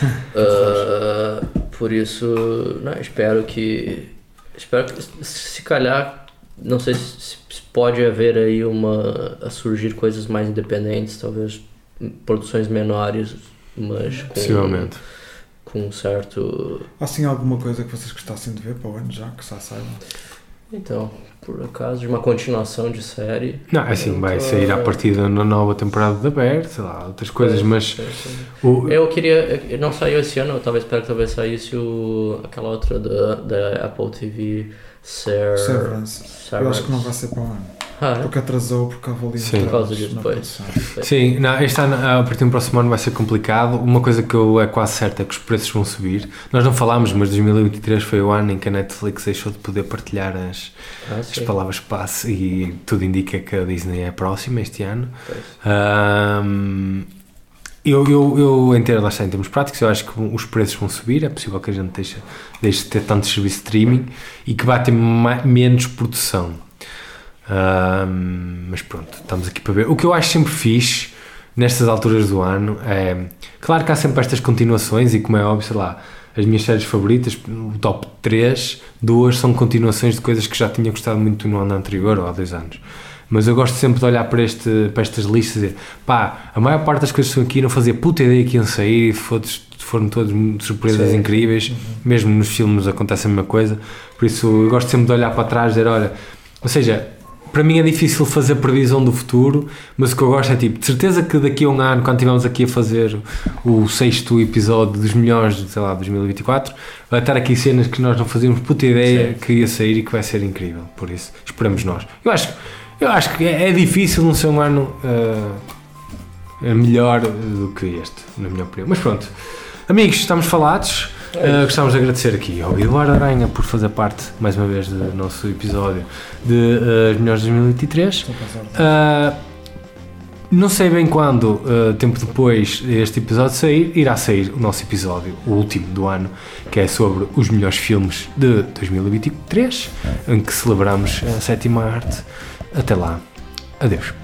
Por isso, espero que se calhar, não sei se pode haver aí a surgir coisas mais independentes, talvez produções menores, mas com um certo... Assim, alguma coisa que vocês gostassem de ver para o ano já, que já saibam? Então, por acaso, de uma continuação de série... Não, assim, vai sair a partir da nova temporada da Bear, sei lá, outras coisas, mas... Eu queria... Não saiu esse ano, eu estava esperando que talvez saísse aquela outra da Apple TV, Severance. Eu acho que não vai ser para o ano. Porque atrasou, porque houve ali por causa disso depois. Sim, este ano, a partir do próximo ano vai ser complicado. Uma coisa que é quase certa é que os preços vão subir. Nós não falámos, mas 2023 foi o ano em que a Netflix deixou de poder partilhar as palavras-passe, e tudo indica que a Disney é próxima este ano. Eu entendo lá está em termos práticos, eu acho que os preços vão subir, é possível que a gente deixe de ter tanto serviço de streaming e que vá ter menos produção. Mas pronto, estamos aqui para ver. O que eu acho sempre fixe nestas alturas do ano é, claro que há sempre estas continuações e como é óbvio, sei lá, as minhas séries favoritas, o top 3, 2 são continuações de coisas que já tinha gostado muito no ano anterior ou há 2 anos. Mas eu gosto sempre de olhar para estas listas e dizer, pá, a maior parte das coisas que estão aqui não fazia puta ideia que iam sair, foram todas surpresas incríveis, mesmo nos filmes acontece a mesma coisa, por isso eu gosto sempre de olhar para trás e dizer, olha, ou seja, para mim é difícil fazer previsão do futuro, mas o que eu gosto é tipo, de certeza que daqui a um ano, quando estivermos aqui a fazer o 6º episódio dos melhores de, sei lá, 2024, vai estar aqui cenas que nós não fazíamos puta ideia que ia sair e que vai ser incrível, por isso, esperamos nós. Eu acho que é difícil não ser um ano melhor do que este, na minha opinião. Mas pronto, amigos, estamos falados. Gostávamos de agradecer aqui ao Eduardo Aranha por fazer parte, mais uma vez, do nosso episódio de As Melhores de 2023. Não sei bem quando, tempo depois este episódio sair, irá sair o nosso episódio, o último do ano, que é sobre os melhores filmes de 2023, em que celebramos a 7ª arte. Até lá. Adeus.